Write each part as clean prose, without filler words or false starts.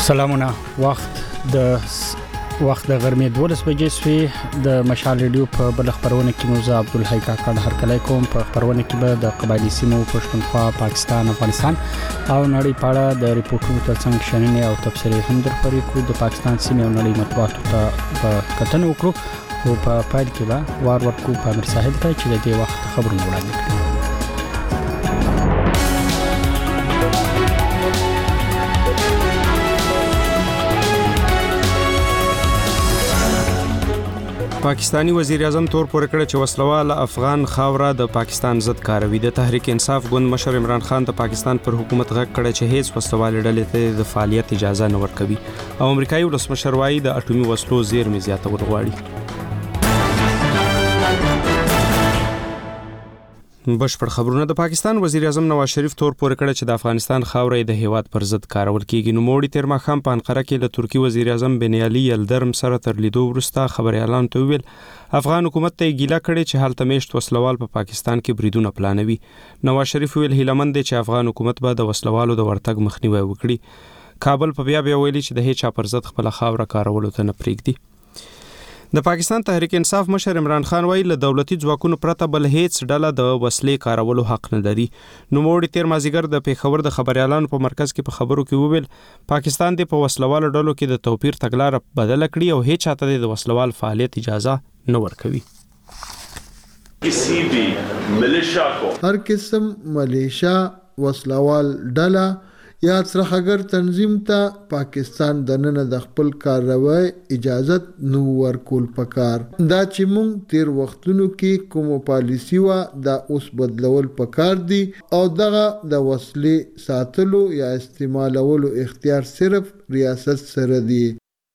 سلامونه وخت د غرمې 12 بجې سوي د مشال ریډیو په بل خبرونه کې موزه عبدالحی کاکړ هرکلی کوم. په خبرونه کې به د قبایلی سیمو پښتونخوا، پاکستان، افغانستان او نړۍ په اړه د ریپورتونو ترڅنګ شننې او تبصرې هم درپورې کړو. د پاکستان سیمې او نړۍ مطبوعاتو ته کتنه وکړو او په پایل کې به وار ورکو په امیر ساحل ته چې د دې وخت خبرونه وړاندې کړو. پاکستانی وزیر اعظم تور پورې کړ چې وسلوال افغان خاوره د پاکستان ضد کاروي. د تحریک انصاف ګوند مشر عمران خان د پاکستان پر حکومت غږ کړ چې هیڅ وسلوال ډلې ته د فعالیت اجازه نه ورکوي او امریکایي ولسمشر وايي د اټومي وسلو زیرمې زیاتول غواړي. بشپړ خبرونه. د پاکستان وزیر اعظم نواز شریف تور پورې کړ چې د افغانستان خاورې د هیواد پر ضد کارول کیږي. نو موړي تیر ماخام په انقره کې له ترکی وزیر اعظم بن علي یلدرم سره تر لیدو وروسته خبري اعلان ته ویل افغان حکومت ته ګیله کړي چې هلته میشت وسلوال په پاکستان کې بریدونه پلانوي. نواز شریف ویل هیلمند دي چې افغان حکومت به د وسلوالو د ورتګ مخنیوي وکړي. کابل په بیا ویلي چې د هیڅ پر ضد خپل خاوره کارولو ته نه پریږدي. د پاکستان تحریک انصاف مشر عمران خان وایي له دولتي ځواکونو پرته بل هیڅ ډله د وسلې کارولو حق نه لري. نو موړي تیر مازیګر د پیښور د خبري اعلان په مرکز کې په خبرو کې وویل پاکستان د په وسلوالو ډلو کې د توپیر تګلارې بدل کړي او هیڅ چاته د وسلوال فعالیت اجازه نه ورکوي. هر قسم ملیشیا وسلوال ډله یا څرخګر تنظیم ته پاکستان د نن د خپل کاروای اجازت نو ورکول پکار. دا چې مونږ تیر وختونو کې کوم پالیسی وا دا اوس بدلول پکار دي او دغه د وسلې ساتلو یا استعمالولو اختیار صرف ریاست سره دی.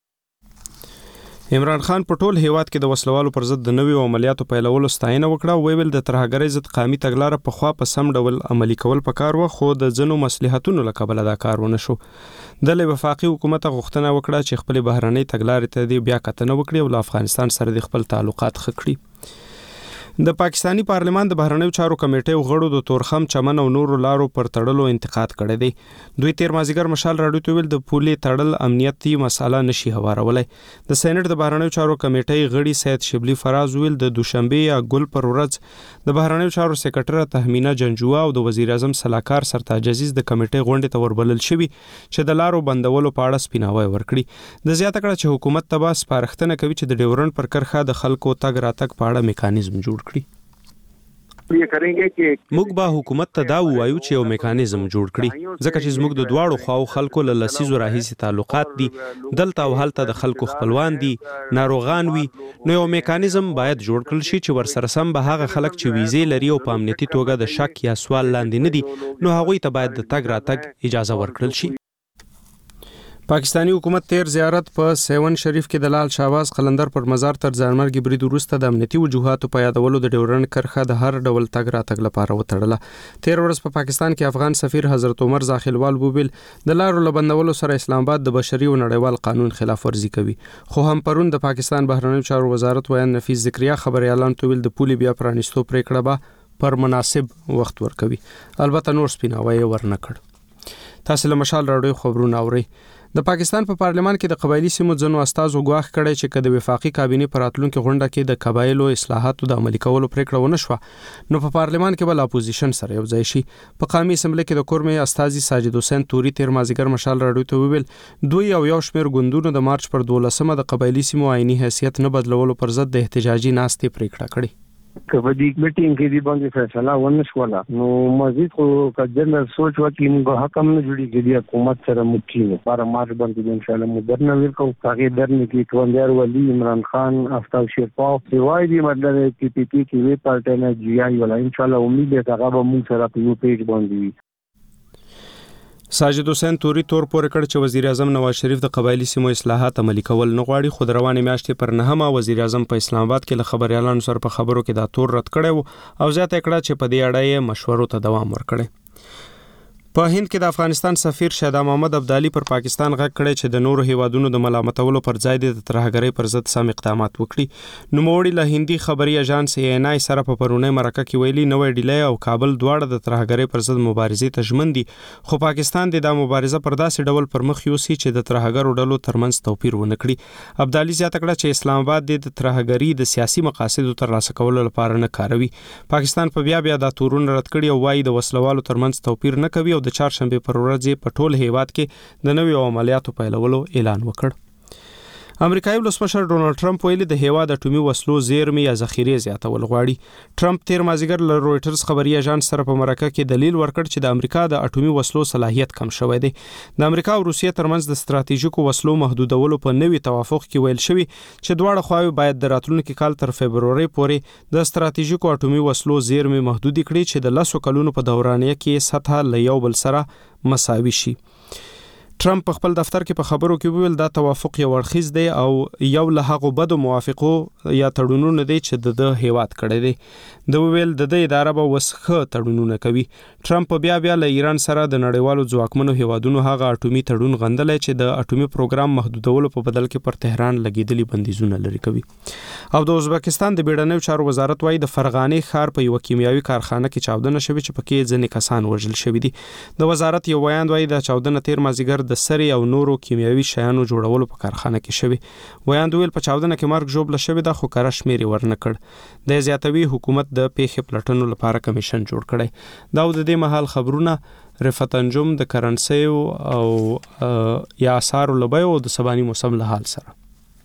عمران خان په ټول هیواد کې د وسلوالو پر ضد د نویو عملیاتو پیلولو ستاینه وکړه او ویل د ترهګرۍ ضد قومي تګلارې په خوا په سم ډول عملي کول پکار و خو د ځنو مصلحتونو له کبله دا کار ونه شو. د وفاقي حکومت غوښتنه وکړه چې خپل بهرنۍ تګلارې ته دی بیا کتنه وکړي او له افغانستان سره د خپل تعلقات ښه کړي. د پاکستانی پارلمان د بهرنیو چارو کمیټې غړو د تورخم چمن او نورو لارو پر تړلو انتقاد کړی دی. دوی تیر مازیګر مشال راډیو ته ویل د پولې تړل امنیتي مسله نشي هوارولای. د سېنات د بهرنیو چارو کمیټې غړي سید شبلی فراز ویل د دوشنبه یا ګل پر ورځ د بهرنیو چارو سکرټر تهمینه جنجوا او د وزیر اعظم صلاحکار سرتاج عزیز د کمیټې غونډې ته وربلل شوی چې د لارو بندولو په اړه سپیناوی ورکړي. د زیاته کړه چې حکومت تبا سپارښتنه کوي چې د ډیورنډ پر کرخه د خلکو تګ راتګ په اړه میکانیزم جوړ موږ به حکومت ته دا وایو چې یو میکانیزم جوړ کړي ځکه چې زموږ د دواړو خواو خلکو له لسیزو راهیسې تعلقات دي دلته او هلته د خلکو خپلوان دي ناروغان وي نو یو میکانیزم باید جوړ کړل شي چې ورسره سم به هغه خلک چې ویزې لري او په امنیتي توګه د شک یا سوال لاندې نه دي نو هغوی ته باید د تګ راتګ اجازه ورکړل شي. پاکستانی حکومت تیر زیارت په سیون شریف کې د لال شهباز قلندر پر مزار تر ځانمرګي برید وروسته د امنیتي وجوهاتو په یادولو د ډیورنډ کرښه د هر ډول تګ راتګ لپاره وتړله. تیر ورځ په پاکستان کې افغان سفیر حضرت عمر زاخیلوال وویل د لارو لبندولو سره اسلام آباد د بشري او نړیوال قانون خلاف ورزي کوي. خو هم پرون د پاکستان بهرنیو چارو وزارت ویان نفیس ذکریا خبري اعلان ته ویل د پولې بیا پرانیستو پریکړه به پر مناسب وخت ورکوي. البته نور سپیناوی ورنکړ. تاسو له مشال راډیو خبرونه اورئ. د پاکستان په پارلمان کې د قبایلی سیمو ځنو استازو غواخ کړي چې کله وفاقي کابینه پر راتلونکو غونډه کې د قبایلو اصلاحاتو د عملي کولو پریکړه ونه شوه نو په پارلمان کې بل اپوزیشن سره یو ځای شي. په قومي اسمبلی کې د کورمې استازي ساجد حسین توري تیر مازیګر مشال راډیو ته ویل دوی یو شمیر ګوندونو د مارچ پر 12مه د قبایلی سیمو آئینی حیثیت نه بدلولو پر ضد د احتجاجي ناستې پریکړه کړې. که په دې میټینګ کې دی باندې فیصله ونه شوله نو مزید خو کجنه سوچ وکړي موږ حکم نه جوړیږي د حکومت سره مکینه پر مارچ باندې ان شاء الله مدرنه وکړو هغه درنه کې توندار ولی عمران خان افتاب شفاف روای دی مطلب چې پی پی کې وی پارټي نه جی آی ولا ان شاء الله امید ده هغه به موږ سره په یو پیج باندې. ساجد حسین توري تور پورې کړ چې وزیر اعظم نواز شریف د قبایلی سیمو اصلاحات عملي کول نه غواړي. خو د روانې میاشتې پر 9مه وزیر اعظم په اسلام آباد کې له خبري اعلان سره په خبرو کې دا تور رد کړی او زیاته کړه چې په دې اړه یې مشورو ته دوام ورکړي. په هند کې د افغانستان سفیر شهدا محمد ابدالي پر پاکستان غږ کړی چې د نورو هیوادونو د ملامتولو پر ځای د ترهګرۍ پر ضد سم اقدامات وکړي. نوموړي له هندي خبري اژانس ANI سره په پرونی مرکه کې ویلي نوې ډیلی او کابل دواړه د ترهګرۍ پر ضد مبارزې ته ژمن دي، خو پاکستان د مبارزه پر داسې ډول پر مخ یوسي چې د ترهګرو ډلو ترمنځ توپیر ونه کړي. ابدالي زیاته کړه چې اسلام آباد د ترهګرۍ د سیاسي مقاصدو ترلاسه کولو لپاره نه کاروي. پاکستان په بیا د تورون رد کړي او وايي د وسلوالو ترمنځ توپیر نه کوي او د چهارشنبه پر ورځ په ټول هیواد کې د نویو عملیاتو پیلولو اعلان وکړ. امریکایي ولسمشر ډونالد ټرمپ ویلي د هیواد اټومي وسلو زیرمې یا ذخیرې زیاتول غواړي. ټرمپ تیر مازیګر له رويټرز خبري اژانس سره په مرکه کې دلیل ورکړ چې د امریکا د اټومي وسلو صلاحیت کم شوی دی. د امریکا او روسیې ترمنځ د ستراتیژیکو وسلو محدودولو په نوي توافق کې ویل شوی چې دواړه خواوې باید د راتلونکي کال تر فبرवरी پورې د ستراتیژیکو اټومي وسلو زیرمې محدود کړي چې د 10 کلونو په دورانیه کې سطح له یو بل سره مساوي شي. ټرمپ په خپل دفتر کې په خبرو کې ویل دا توافق یو اړخیز دی او یو له هغه بدو موافقو یا تړونونو دی چې د هیواد کړی دی. د ویل د اداره به وسخه تړونونه کوي. ټرمپ بیا له ایران سره د نړیوالو ځواکمنو هیوادونو هغه اټومي تړون غندلای چې د اټومي پروګرام محدودولو په بدل کې پر تهران لګیدلي بندیزونه لري کوي. او د ازبکستان د بیړنیو چارو وزارت وايي د فرغانې ښار په یو کیمیاوي کارخانه کې چاودنه شوې چې پکې ځینې کسان وژل شوي دي. د وزارت یو بیان وايي د چاودنه تیر مازیګر د سری او نورو کیمیاوي شیانو جوړولو په کارخانه کې شوی. ویاند ویل په چاودنه کې مرګ جوړ شوی دا خو کار شمیري ورنکړ. د زیاتوي حکومت د پیښې پلټنو لپاره کمیشن جوړ کړی. دا د دې مهال خبرونه رفعت انجم د کرنسي او یا آثار لبیو د سباني موسم له حال سره.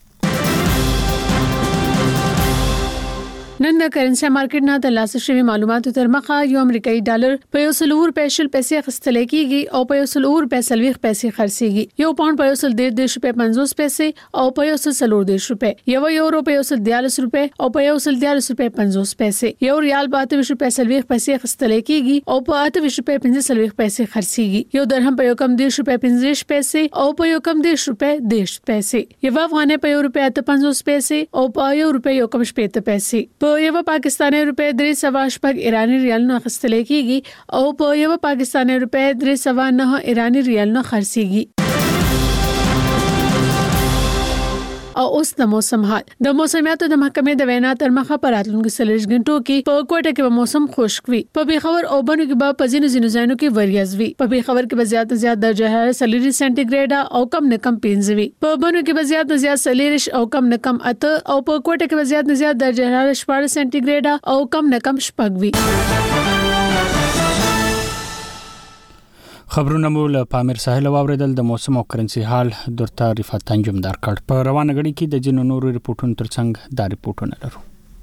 نن د کرنسي مارکیټ نه د لاسه شوی معلوماتو تر مخه یو امریکایي ډالر په 100 پیسې خستل کېږي او په 100 پیسې خرڅيږي. یو پاوند په 150 پیسې او په 140 روپے. یو یورو په 140 روپے او په 140 50 پیسې. یو ریال په 28 پیسې خستل کېږي او په 28 پیسې خرڅيږي. یو درهم په 1.50 پیسې او په 1.10 پیسې. یو افغانۍ په 1.50 پیسې او په 1.50 پیسې. په یو پاکستاني روپے 3.8 ایرانی ریال نه خستل کېږي او په یو پاکستاني روپے 3.9 ایرانی ریال نه خرڅيږي. او اوس د موسم حال. د موسمیاتو د محکمې د وینا تر مخه پر راتلونکو 40 غنټو کې په کوټه کې به موسم خشک وي. په بیخبر او بنو کې به په ځینو ځایونو کې وریځ وي. په بیخبر کې به زیات درجه حرارت 40 سانتیګریډ او کم نه کم 15 وي. په بنو کې به زیات 40 او کم نه کم 8 او په کوټه کې به زیات درجه حرارت 14 سانتیګریډ او کم نه کم 6 وي. خبرونه مو له پامیر ساحل واوریدل. د موسم او کرنسي حال درته رفعت انجم دار کړ. په روانه غړي کې د جنو نورو ریپورتونو ترڅنګ دا ریپورتونه لرو.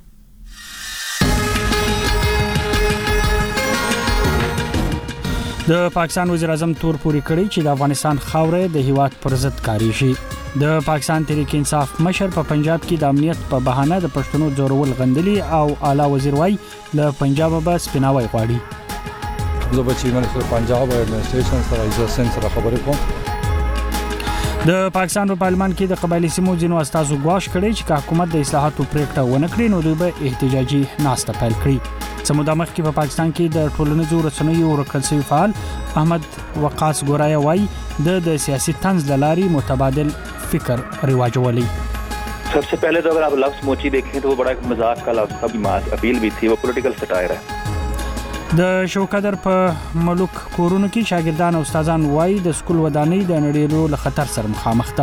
د پاکستان وزیر اعظم تور پوری کړی چې د افغانستان خاورې د هیواد پر ضد کاری شي. د پاکستان تحریک انصاف مشر په پنجاب کې د امنیت په بهانه د پښتنو زورول غندلي او اعلی وزیر وای له پنجاب به سپیناوي غواړي. زه به چې منسټر پنجاب ایڈمنسټریشن سره ایزاسن سره خبرې کوم. د پاکستان په پارلمان کې د قبایلی سیمو ځینو استازو غواړي کړي چې حکومت د اصلاحاتو پریکړه ونه کړي نو دوی به احتجاجي ناسته پیل کړي. سمودا مخ کې په پاکستان کې د ټولنیزو رسنیو ورکړل شوی فعال احمد وقاص ګورای وای د سیاسي طنز لاري متبادل فکر رواجولي. सबसे पहले तो अगर आप लफ्ज़ मोची देखें तो वो बड़ा एक मजाक का लफ्ज़ था, अपील भी थी, वो पॉलिटिकल सटायर है. د شوکدر په ملک کورونو کې شاګردان او استادان وای د سکول ودانۍ د نړیوالو له خطر سره مخامخ ده.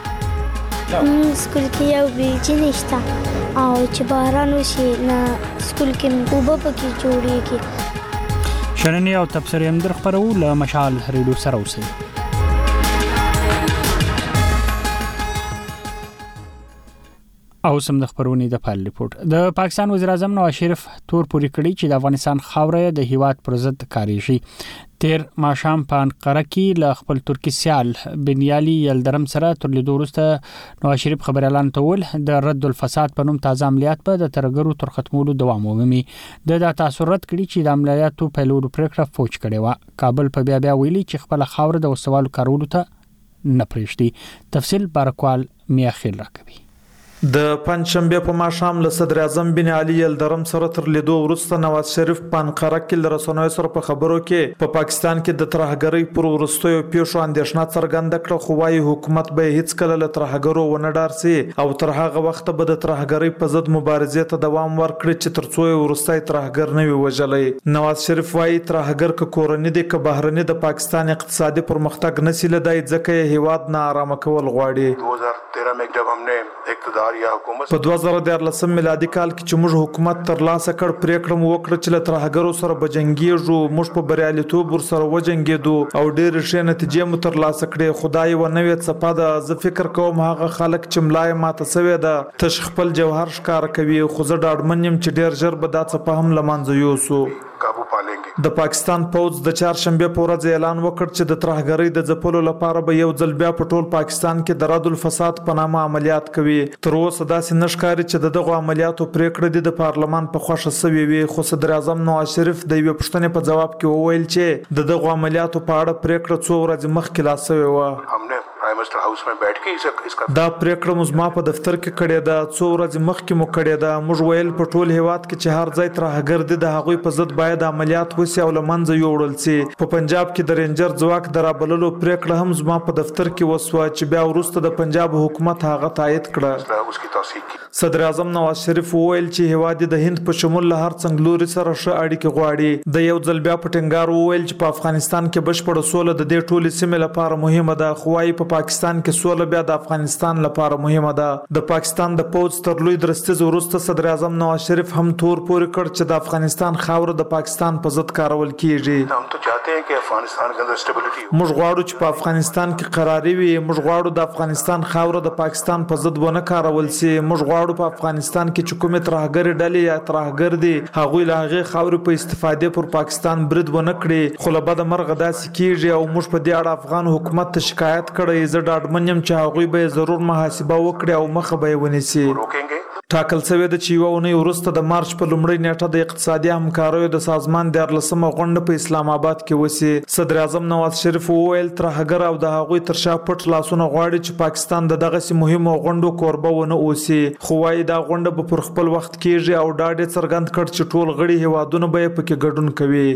سکول کې یو بیلچې نشته او چې باران وشي نه سکول کې اوبه پکې جوړیږي. شننې او تبصرې هم در خپرو له مشال ریډیو سره اوسئ. او سم د خبرونې د پال ریپورت. د پاکستان وزیر اعظم نواز شریف تور پوری کړی چې د افغانستان خاورې د هیواد پر ضد کاری شي. تیر ماشام په انقره کې ل خپل ترکی سیال بنیالي یلدرم سره تر لیدو وروسته نواز شریف خبر اعلان کول د رد الفساد په نوم تازه عملیات په د ترګرو تر ختمولو دوام ومومي. د تاثرات کړي چې د عملیاتو په لور پریکړه فوج کړي و. کابل په بیا ویلي چې خپل خاور د وسوالو کارولو ته نه پریږدي. تفصیل بارکوال میاخیل راکوي. د پنځشنبه په ماښام له صدر اعظم بن علي الدرم سره تر لیدو وروسته نواز شریف په انقره کې له رسنیو سره په خبرو کې په پاکستان کې د ترهګرۍ پر وروستیو پیښو اندېښنه څرګنده کړه، خو وايي حکومت به هیڅکله له ترهګرو ونه ډارسي او تر هغه وخته به د ترهګرۍ په ضد مبارزې ته دوام ورکړي چې تر څو یې وروستی ترهګر نه وي وژلی. نواز شریف وايي ترهګر که کورني دي که بهرني د پاکستان اقتصادي پرمختګ نشي لیدای، ځکه یې هیواد ناارامه کول غواړي. 2013 में जब हमने اقتدار په 2014 میلادي کال کې چې موږ حکومت ترلاسه کړ، پریکړه مو وکړه چې له ترهګرو سره به جنګیږو. موږ په بریالیتوب ورسره وجنګېدو او ډېرې ښې نتیجې مو ترلاسه کړې. خدای یوه نوې څپه ده. زه فکر کوم هغه خلک چې ملا یې ماته سوې ده تش خپل جوهر ښکاره کوي، خو زه ډاډمن یم چې ډېر ژر به دا څپه هم له منځه یوسو. د پاکستان پوځ د چهارشنبه په ورځ اعلان وکړ چې د ترهګرۍ د ځپلو لپاره به یو ځل بیا په ټول پاکستان کې د رد الفساد په نامه عملیات کوي. تر اوسه داسې نه ښکاري چې دغه عملیاتو پریکړه د پارلمان په خوښه سوي وي، خو صدر اعظم نواز شریف د یوې پوښتنې په ځواب کې وویل چې دغه عملیاتو په اړه پریکړه څو ورځې مخکې لا سوې وه. دا پریکړه مو زما په دفتر کې کړې ده، څو ورځې مخکې مو کړې ده. موږ ویل په ټول هیواد کې چې هر ځای ترهګر دي د هغوی په ضد باید عملیات وسي او له منځه یوړل سي. په پنجاب کې د رینجر ځواک د رابللو پریکړه هم زما په دفتر کې وسوه چې بیا وروسته د پنجاب حکومت هغه تایید کړه. صدر اعظم نواز شریف وویل چې هیواد د هند په شمول له هر څنګلوري سره ښه اړیکې غواړي. د یو ځل بیا په ټینګار وویل چې په افغانستان کې بشپړه سوله د دې ټولې سیمې لپاره مهمه ده، خو وايي په پاکستان کې سوله بیا د افغانستان لپاره مهمه ده. د پاکستان د پوځ تر لوی درستیز وروسته صدر اعظم نواز شریف هم تور پورې کړ چې د افغانستان خاوره د پاکستان په ضد کارول کیږي. موږ غواړو چې په افغانستان کې قراري وي. موږ غواړو د افغانستان خاوره د پاکستان په ضد ونه کارول سي. موږ غواړو په افغانستان کې چې کومې ترهګرې ډلې یا ترهګر دي هغوی له هغې خاورې په استفادې پر پاکستان برید ونه کړي. خو له بده مرغه داسې کیږي او موږ په دې اړه افغان حکومت ته شکایت کړی. زه ډاډمن یم چې هغوی به ضرور محاسبه وکړي او مخه به یې ونیسي. ټاکل شوې ده چې یوه اونۍ وروسته د مارچ په لومړۍ نیټه د اقتصادي همکاریو د سازمان 14مه غونډه په اسلام آباد کې وسي. صدر اعظم نواز شریف وویل ترهګر او د هغوی تر شا پټ لاسونه غواړي چې پاکستان د دغسې مهمو غونډو کوربه ونه اوسي. خو وايي دا غونډه به پر خپل وخت کیږي او ډاډ یې څرګند کړ چې ټول غړي هیوادونه به یې پکې ګډون کوي.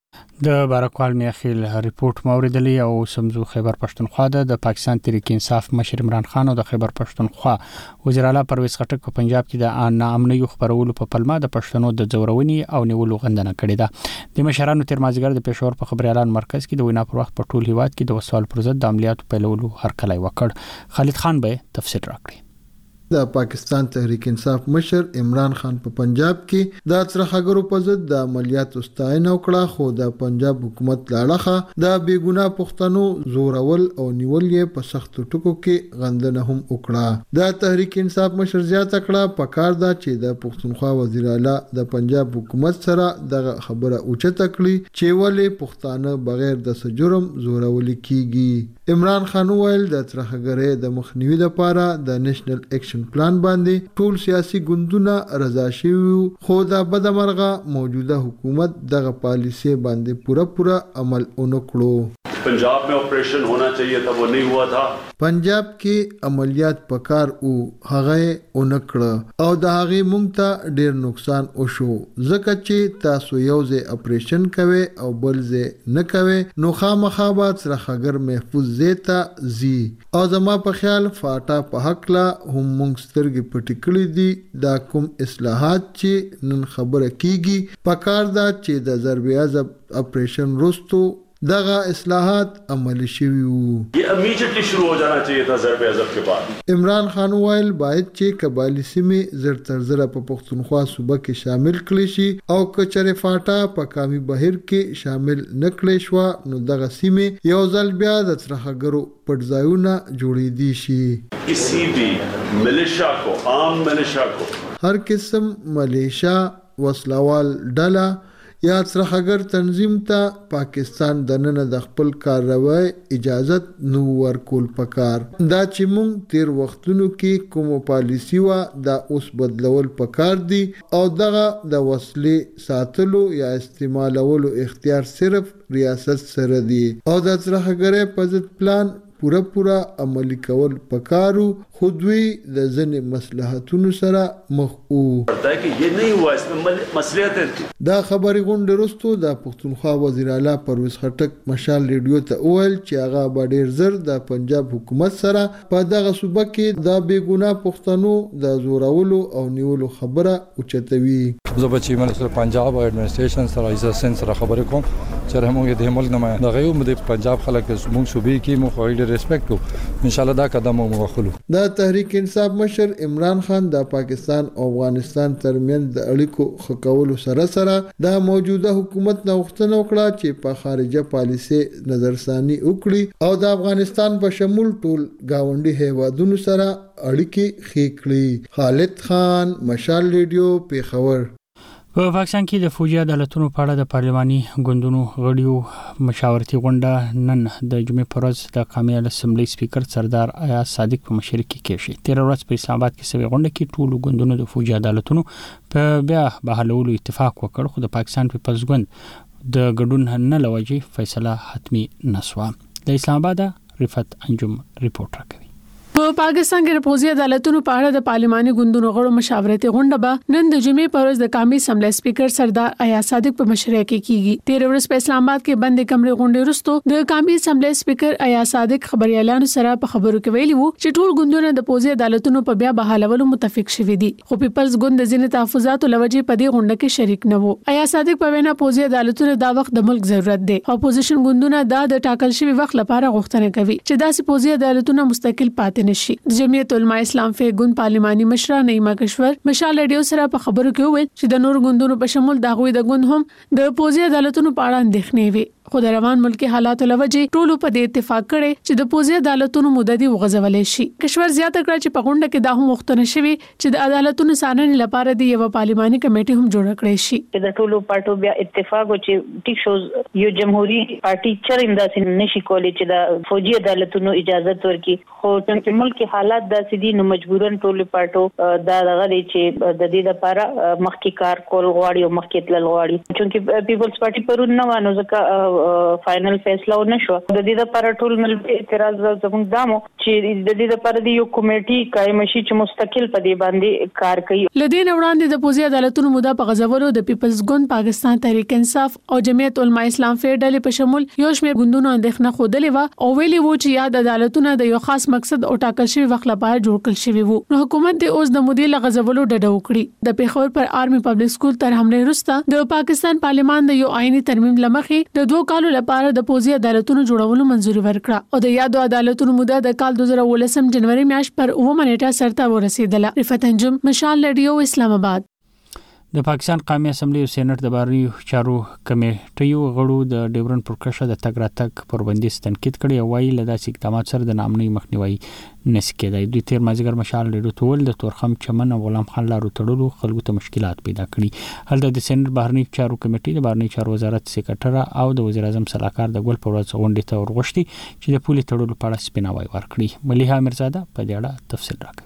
د بارکوال میاخیل ریپورت موریدلی او سمزو خیبر پښتونخوا د پاکستان تحریک انصاف مشر عمران خان او د خیبر پښتونخوا وزیر اعلی پرویز خټک په پنجاب کې د ناامنۍ خبرولو په پلمه د پښتنو د ځورونې او نیولو غندنه کړې ده. د مشرانو تر مازیګر د پېښور په خبري اعلان مرکز کې د وینا پر وخت په ټول هیواد کې د وسوال پر ضد د عملیاتو پیلولو هرکلی وکړ. خالد خان به تفصیل راکړي. د پاکستان تحریک انصاف مشر عمران خان په پنجاب کې د ترهګرو په ضد د عملیاتو ستاینه وکړه، خو د پنجاب حکومت لاړه د بیګناه پښتنو زورول او نیول یې په سختو ټکو کې غندنه هم وکړه. د تحریک انصاف مشر زیاته کړه پکار ده چې د پښتونخوا وزیر اعلی د پنجاب حکومت سره د خبره اوچته کړي چې ولې پښتانه بغیر د سجرم زورول کیږي. عمران خان ویل د ترهګرۍ د مخنیوي لپاره د نېشنل اکشن پلان باندې ټول سیاسي ګوندونه رضا شوي، خو د بدمرغه موجوده حکومت دغه پالیسي باندې پورا عمل ونکړو. पंजाब में ऑपरेशन होना चाहिए था वो नहीं हुआ था. پنجاب کې عملیات پکار او هغه اونکړه او د هغه مونږ ته ډیر نقصان وشو، ځکه چې تاسو یو ځای اپریشن کوي او بل ځای نه کوي نو خامخا به ترهګر محفوظ زیتا زی. او زما په خیال فاټا په حق لا هم مونږ سترګې پټې کړې دي. دا کوم اصلاحات چې نن خبره کیږي پکار دا چې د ضرب عضب اپریشن رستو دغه اصلاحات عملی شوي وو. یہ امیجیٹلی شروع ہو جانا چاہیے تھا ضرب عضب کے بعد. عمران خان ویل باید چې قبایلی سیمې زر تر زره په پښتونخوا صوبه کې شامل کړي شي او کچره فاټا په کامي بهیر کې شامل نکړي شو نو دغه سیمې یو ځل بیا د ترهګرو پټځایونه جوړېدي شي. کسی بھی ملیشیا کو عام ملیشیا کو هر قسم ملیشیا وسلوال ډله یا ترهګر تنظیم ته پاکستان دننه د خپل کاروای اجازت نو ورکول پکار. دا چې مونږ تیر وختونو کې کوم پالیسی وا دا اوس بدلول پکار دي او دغه د وسلې ساتلو یا استعمالولو اختیار صرف ریاست سره دی او د ترهګر په ضد پلان پوره عملی کول پکارو خو دوی د ځینې مصلحتونو سره مخ وو. دا خبرې غونډې وروسته د پښتونخوا وزیر اعلی پرویز خټک مشال ریډیو ته وویل چې هغه به ډېر زر د پنجاب حکومت سره په دغه صوبه کې د بې ګناه پښتنو د زورولو او نیولو خبره اوچتوي. زه به چې منسټر پنجاب او اډمنسټریشن سره عزت سره خبرې کوم چې موږ د ملک نه دغه یو د پنجاب خلک موږ صوبې کې مو خو ډېر ریسپیکټ کوو. ان شاء الله دا قدم مو واخلو. د تحریک انصاف مشر عمران خان د پاکستان او افغانستان ترمنځ د اړیکو ښه کولو سره د موجوده حکومت نه غوښتنه وکړه چې په خارجه پالیسي نظرثاني وکړي او د افغانستان په شمول ټول گاونډي هیوادونو سره اړیکې ښې کړي. خالد خان، مشال ریډیو، پیښور. په پاکستان کې د فوجي عدالتونو په اړه د پارلماني ګوندونو غړیو مشاورتي غونډه نن د جمعې پر ورځ د قومي اسمبلی سپیکر سردار ایاز صادق په مشرۍ کې کېږي. تیر ورځ په اسلام آباد کې سوي غونډه کې ټول ګوندونو د فوجي عدالتونو په بیا بحالولو اتفاق وکړ، خو د پاکستان پیپلز ګوند د ګډون نه لوجې فیصله حتمی نسوه. د اسلام آباد رفعت انجم ریپورت راکوي. په پاکستان کې د فوجي عدالتونو په اړه د پارلماني ګوندونو غړو مشاورتي غونډه به نن د جمعې په ورځ د قومي اسمبلی سپیکر سردار ایاز صادق په مشرۍ کې کیږي. تیر ورځ په اسلام آباد کې بندې کمرې غونډې وروسته د قومي اسمبلی سپیکر ایاز صادق خبريالانو سره په خبرو کې ویلي وو چې ټول ګوندونه د فوجي عدالتونو په بیا بحالولو متفق شوي دي، خو پیپلز ګوند د ځینې تحفظاتو لوجې په دې غونډه کې شریک نه وو. ایاز صادق په وینا فوجي عدالتونو د وخت د ملک ضرورت دی. اپوزیشن ګوندونه د ټاکل شوی وخت لپاره غوښتنه کوي چې داسې فوجي عدالتونه مستقل پاتې نشي. جمعیت علماء اسلام فی ګوند پارلماني مشره نعیمه کشور مشال ریډیو سره په خبرو کې وویل چې د نور ګوندونو په شمول د غوي د ګوند هم د فوجي عدالتونو په اړه اندېښنې وي، خو د روان ملکی حالاتو لوجې ټولو په دې اتفاق کړي چې د فوجي عدالتونو مددي وغځولې شي. کشور زیاته کړه چې په غونډه کې دا هم وختونه شوي چې د عدالتونو څارنې لپاره د یو پارلماني کمیټه هم جوړ کړې شي. د ټولو پارټو بیا اتفاق و چې ټیک شوز یو جمهوریت پارټي چرنده سین نشي کولی چې د فوجي عدالتونو اجازه ورکړي، خو چې ملکی حالات د سدي نو مجبورن ټولو پارټو دا دغه چې د دې لپاره مخکې کار کول غواړي او مخکې تلل غواړي، چې پیپلز پارټي پرون نه وانه ځکه فائنل فیصله ونشو. د دې لپاره ټول ملي اعتراض زموږ دامو چې د دې لپاره د یو کمیټي قائم شي چې مستقل په دې باندې کار کوي. لدین وړاندې د فوجي عدالتونو موده په غزولو د پیپلز ګوند، پاکستان تحریک انصاف او جمعیت علماء اسلام فی ډلې په شمول یو شمېر ګوندونو اندېښنه خوده و او ویلي وو چې یاد عدالتونه د یو خاص مقصد او ټاکل شوی وخت لپاره جوړ کړل شوی وو. نو حکومت د اوس د مودې لغزولو ډډه وکړي. د پیښور پر آرمي پبلک سکول تر حمله وروسته د پاکستان پارلمان د یو آئینی ترمیم لمخې د 2 کالو لپاره د فوجي عدالتونو جوړولو منځوري ورکړه او د یادو عدالتونو موده د کال 2019 جنوري میاشت پر 9 نیټه سرته ورسېدله. رفعت انجم، مشال ریډیو، اسلام آباد. د پاکستان قومي اسمبلی او سېنات د بهرنیو چارو کمیټې غړو د ډیورن پر کرښه د تګ راتګ پر بندیز تنقید کړی او وایي له داسې اقدامات سره د ناامنۍ مخنیوي نشي کېدای. دوی تیر مازیګر مشال ریډیو ته ویل د تورخم چمن او غلام خان لارو تړلو خلکو ته مشکلات پیدا کړي. هلته د سېنات بهرنیو چارو کمیټې د بهرنیو چارو وزارت سکرټر او د وزیر اعظم صلاحکار د ګل په ورځ غونډې ته ورغوښتي چې د پولي تړلو په اړه سپیناوی ورکړي. ملیحه میرزاده په دې اړه تفصیل راکوي.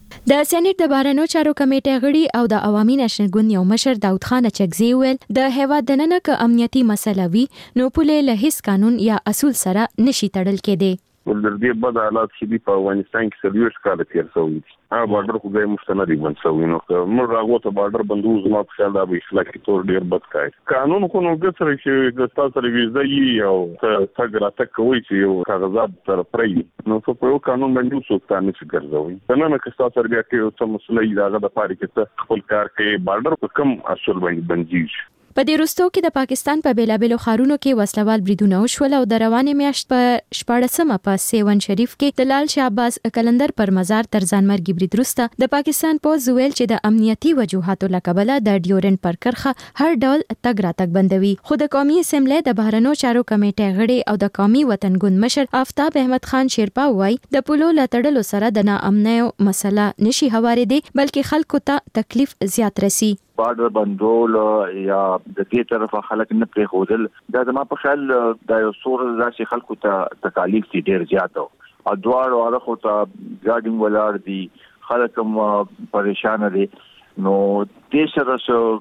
د سېنات د بهرنیو چارو کمیټې غړي او د عوامي نېشنل ګوند یو مشر داود خان چکزي ویل د هیواد دننه ک امنیتي مسله وي نو پوله له هیڅ قانون یا اصول سره نشي تړل کېدی. ولدرې بد حالات چې په افغانستان کې سرویس کار تیر شوی هغه بارډر خو ګای مستند بند شوی نو موږ راغو ته بارډر بندو زما په خیال دا به اخلاقي تور ډیر بد کار قانون خو نو ګسره چې د تاسو ریویزه یې او څنګه راته کوي چې یو کاغذات تر پرې نو په یو قانون باندې څوک نه ګرځوي نه که تاسو سره بیا کې څه مسله دا د پاره کې خپل کار کوي بارډر په کم اصول باندې بنديږي. په دې وروستو کې د پاکستان په بیلابېلو ښارونو کې وسلوال بریدونه وشول او د روانې میاشت په 14مه په سیون شریف کې د لال شاه عباس کلندر پر مزار تر ځانمرګي برید وروسته د پاکستان پولیس ویل چې د امنیتي وجوهاتو له کبله د ډیورن پر کرښه هر ډول تګ راتګ بندوي. خو د قومي اسمبلی د بهرنیو چارو کمیټې غړي او د قومي وطن ګوند مشر آفتاب احمد خان شیرپا وایي د پولو لټړلو سره د ناامنیو مسله نشي هوارېدی بلکې خلکو ته تکلیف زیات رسی. بارډر بندول یا د دې طرفه خلک نه پرې خودل دا زما په خیال د یو سور راشي خلکو ته تکالیف دي ډیر زیات او ادوار او خو ته ګارډینګ ولر دي خلک هم پریشان دي نو د سره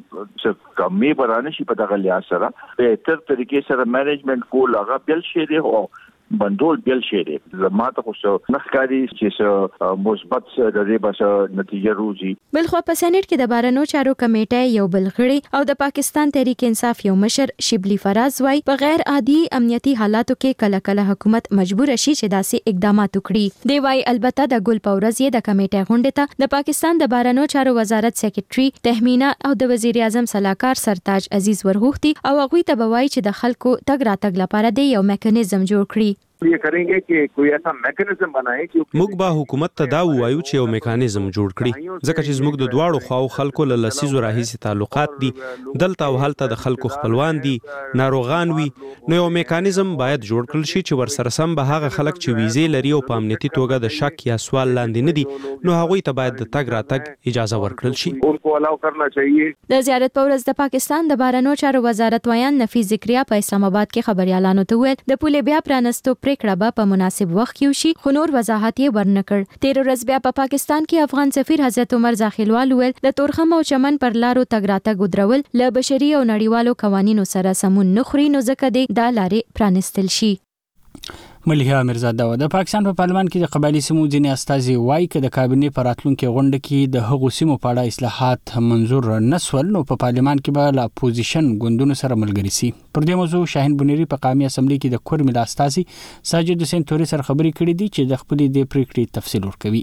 څه کمی برانه شي په دغه لیا سره به تر طریقې سره مینجمنت کول هغه بل شي دی او بندول بیل شي دي زماته خو نخکاری چې مثبت د دې بس نتیجه روزي. بلخو په سېنات کې د بهرنیو چارو کمیټې یو بل غړي او د پاکستان تحریک انصاف یو مشر شبلی فراز وای په غیر عادي امنیتي حالاتو کې کله کله حکومت مجبور شي چې داسې اقدامات وکړي. دی وای البته د ګل پورز یې د کمیټې غونډه ته د پاکستان د بهرنیو چارو وزارت سیکریټري تهمینا او د وزیر اعظم صلاحکار سرتاج عزیز ورغوښتي او هغه ته بوای چې د خلکو تګ راتګ لپاره دی یو میکانیزم جوړ کړي. یہ کریں گے کہ کوئی ایسا میکانیزم بنائے چې موږ به حکومت ته دا وایو چې یو میکانیزم جوړ کړي ځکه چې زموږ د دواړو خواو خلکو له لسیزو راهیسې تعلقات دي دلته او هلته د خلکو خپلوان دي ناروغان وي نو یو میکانیزم باید جوړ کړل شي چې ورسره سم به هغه خلک چې ویزې لري او په امنیتي توګه د شک یا سوال لاندې نه دي نو هغوی ته باید د تګ راتګ اجازه ورکړل شي. انکو الاو کرنا چاہیے. د زیارت په ورځ د پاکستان د بهرنیو چارو وزارت ویان نفیس ذکریا په اسلام آباد کې خبريالانو ته ویل د پولې بیا پرانستو پریکړه به په مناسب وخت کې وشي خو نور وضاحت یې ورنکړ. 13 ورځ بیا په پاکستان کې افغان سفیر حضرت عمر زاخیلوال ویل د تورخم او چمن پر لارو تګ راتګ ودرول له بشري او نړیوالو قوانینو سره سمون نه خوري نو ځکه د لارې پرانستل شي. مليحه میرزاده د پاکستان په پارلمان کې د قبایلی سیمو ځینې استازي وایي چې د کابینې پر راتلونکو غونډه کې د هغو سیمو په اړه اصلاحات منظور نسول نو په پارلمان کې به له اپوزیشن ګوندونو سره ملګری سي. پر دې موضوع شاهین بنيري په قومي اسمبلی کې د کور مل استازي ساجد حسین توري سره خبرې کړې دي چې د خپلې د پریکړې تفصیل ورکوي.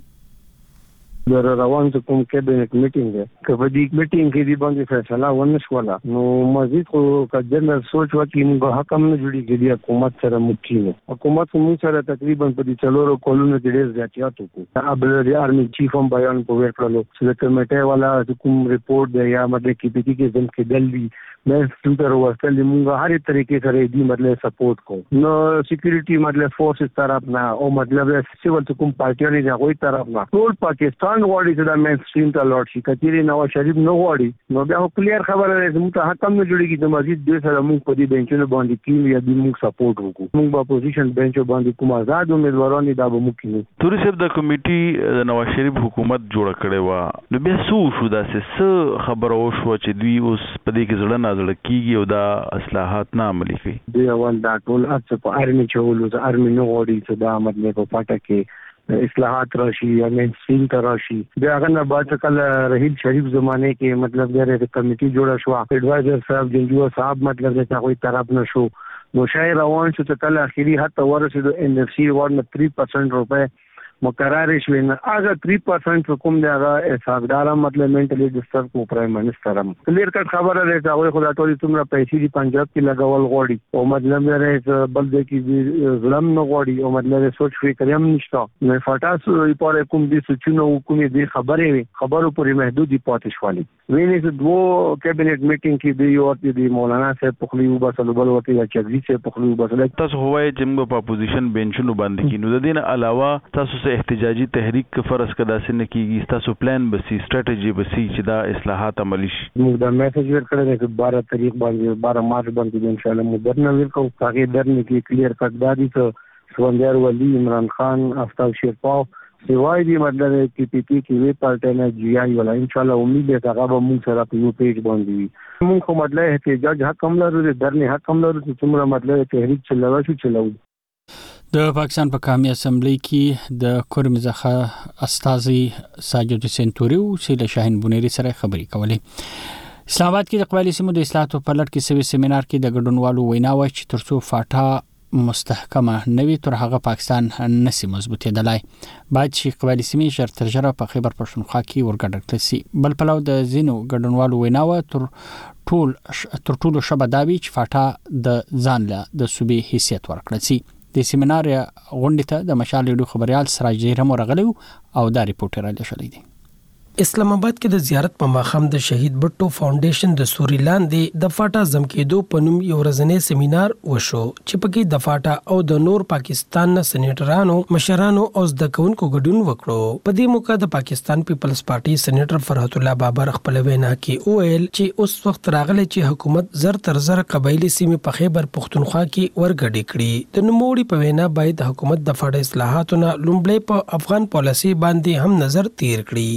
در روان کوم کابینټ میټینګ دی که په دې میټینګ کې دی باندې فیصله ونشوله نو مزید خو کجنرال سوچ وکړي موږ حکم نه جوړیږي د حکومت سره مکینه حکومت موږ سره تقریبا په دې څلورو کولونو کې ډېر زیاتیات وکړو. ابل د آرمي چیف هم بیان په ورکړلو چې د کمیټې والا کوم ریپورت دی یا مطلب کې پی کې زم کې دلی مې ستر وستل موږ هر طریقې سره دې مطلب سپورټ کو نو سکیورټي مطلب فورسز طرف نه او مطلب سیول کوم پارټي نه غوي طرف نه ټول پاکستان غواړي چې د مین سټریم ته لاړ شي کتيري نواز شریف نه غواړي نو بیا کلیر خبره ده چې موږ ته حکم نه جوړیږي د مزید د سره موږ په دې بنچونو باندې کیو یا د موږ سپورټ وکړو موږ په اپوزیشن بنچ باندې کوم آزاد امیدواران دا به موږ کیو. توري صاحب د کمیټي د نواز شریف حکومت جوړ کړي و نو بیا شو داسې خبره وشو چې دوی اوس په دې کې ځړنه ځړ کیږي او دا اصلاحات نه عملي کوي. دی اول دا ټول اڅ په ارمي چولو د ارمي نه غوړي چې دا مطلب په پټه کې اصلاحات راشي یا مین سین راشي بیا هغه نه بعد کله رحیل شریف زمانه کې مطلب د کمیټي جوړه شو ایڈوایزر صاحب جنجو صاحب مطلب د کوئی طرف نه شو نو شای روان شو ته کله اخیری حتی ورسېدو ان اف سی ورنه 3% روپے مقرر شوی نه هغه 3% کوم دی هغه حسابدار مطلب منټلی ډسټرب کو پرایم منسٹر هم کلیر کټ خبره ده چې هغه خدای ټولې څومره پیسې دی پنجاب کې لګول غوړي او مطلب یې بل د کې ظلم نه غوړي او مطلب سوچ فکر هم نشته نو فټاسو لپاره کوم دي سچونو کومې دی خبرو پورې محدودي پاتې شوالي ویني چې دوه کابینټ میټینګ کې دی او دی مولانا صاحب پخلیو بسلو بل وته یا چغزي صاحب پخلیو بسل تاسو هوای چې موږ په اپوزیشن بنچونو باندې کینو د دین علاوه تاسو احتجاجي تحریک فرض کدا سن کیږي تاسو پلان بسی سټریټجی بسی چې دا اصلاحات عملی شي. موږ دا میسج ورکړل چې 12 تاریخ باندې 12 مارچ باندې ان شاء الله مدرنه ورکو هغه درنه کې کلیر کټ دادی ته سوندر ولی عمران خان افتاب شیرپاو سیوای دی مطلب کې پی پی کې وی پارټي نه جی آی ولا ان شاء الله امید ده هغه به موږ سره په یو پیج باندې وي موږ خو مطلب احتجاج حق هم لرو درنه حق هم لرو چې څومره مطلب تحریک چلاوه شو چلاو. د پاکستان په قومي اسمبلی کې د کورمزخه استازي ساجد حسین توري او له شاهین بنيري سره خبرې کولې. اسلام آباد کې د قبایلی سیمو د اصلاحاتو په لړ کې سوي سیمینار کې د ګډونوالو وینا و چې ترڅو فاټا مستحکمه نوي تر هغه پاکستان نسی مضبوطېدلای باید چې قبایلی سیمې شر تر جره په خیبر پښتونخوا کې ورګډل شي. بل پلو د زینو ګډونوالو وینا و تر ټولو شبه داوی چې فاټا د ځان له د صوبې حیثیت ورکړل شي. د سیمینار غونډې ته د مشال ریډیو خبريال سراج زهرم ورغلو او دا ریپورټر علی شلی دی. اسلام آباد کې د زیارت په ماخام د شهید بټو فاونډیشن د سوري لاندې د فاټا زمکېدو په نوم یو ورځنی سیمینار وشو چې پکې د فاټا او د نور پاکستان نه سېنیټرانو مشرانو او زده کوونکو ګډون وکړو. په دې موقع د پاکستان پیپلز پارټي سېنیټر فرحت الله بابر خپل وینا کې وویل چې اوس وخت راغلی چې حکومت زر تر زر قبایلی سیمې په خیبر پښتونخوا کې ورګډې کړي. د نوموړي په وینا باید حکومت د فاټا اصلاحاتو نه لومړی په افغان پالیسي باندې هم نظر تیر کړي او دا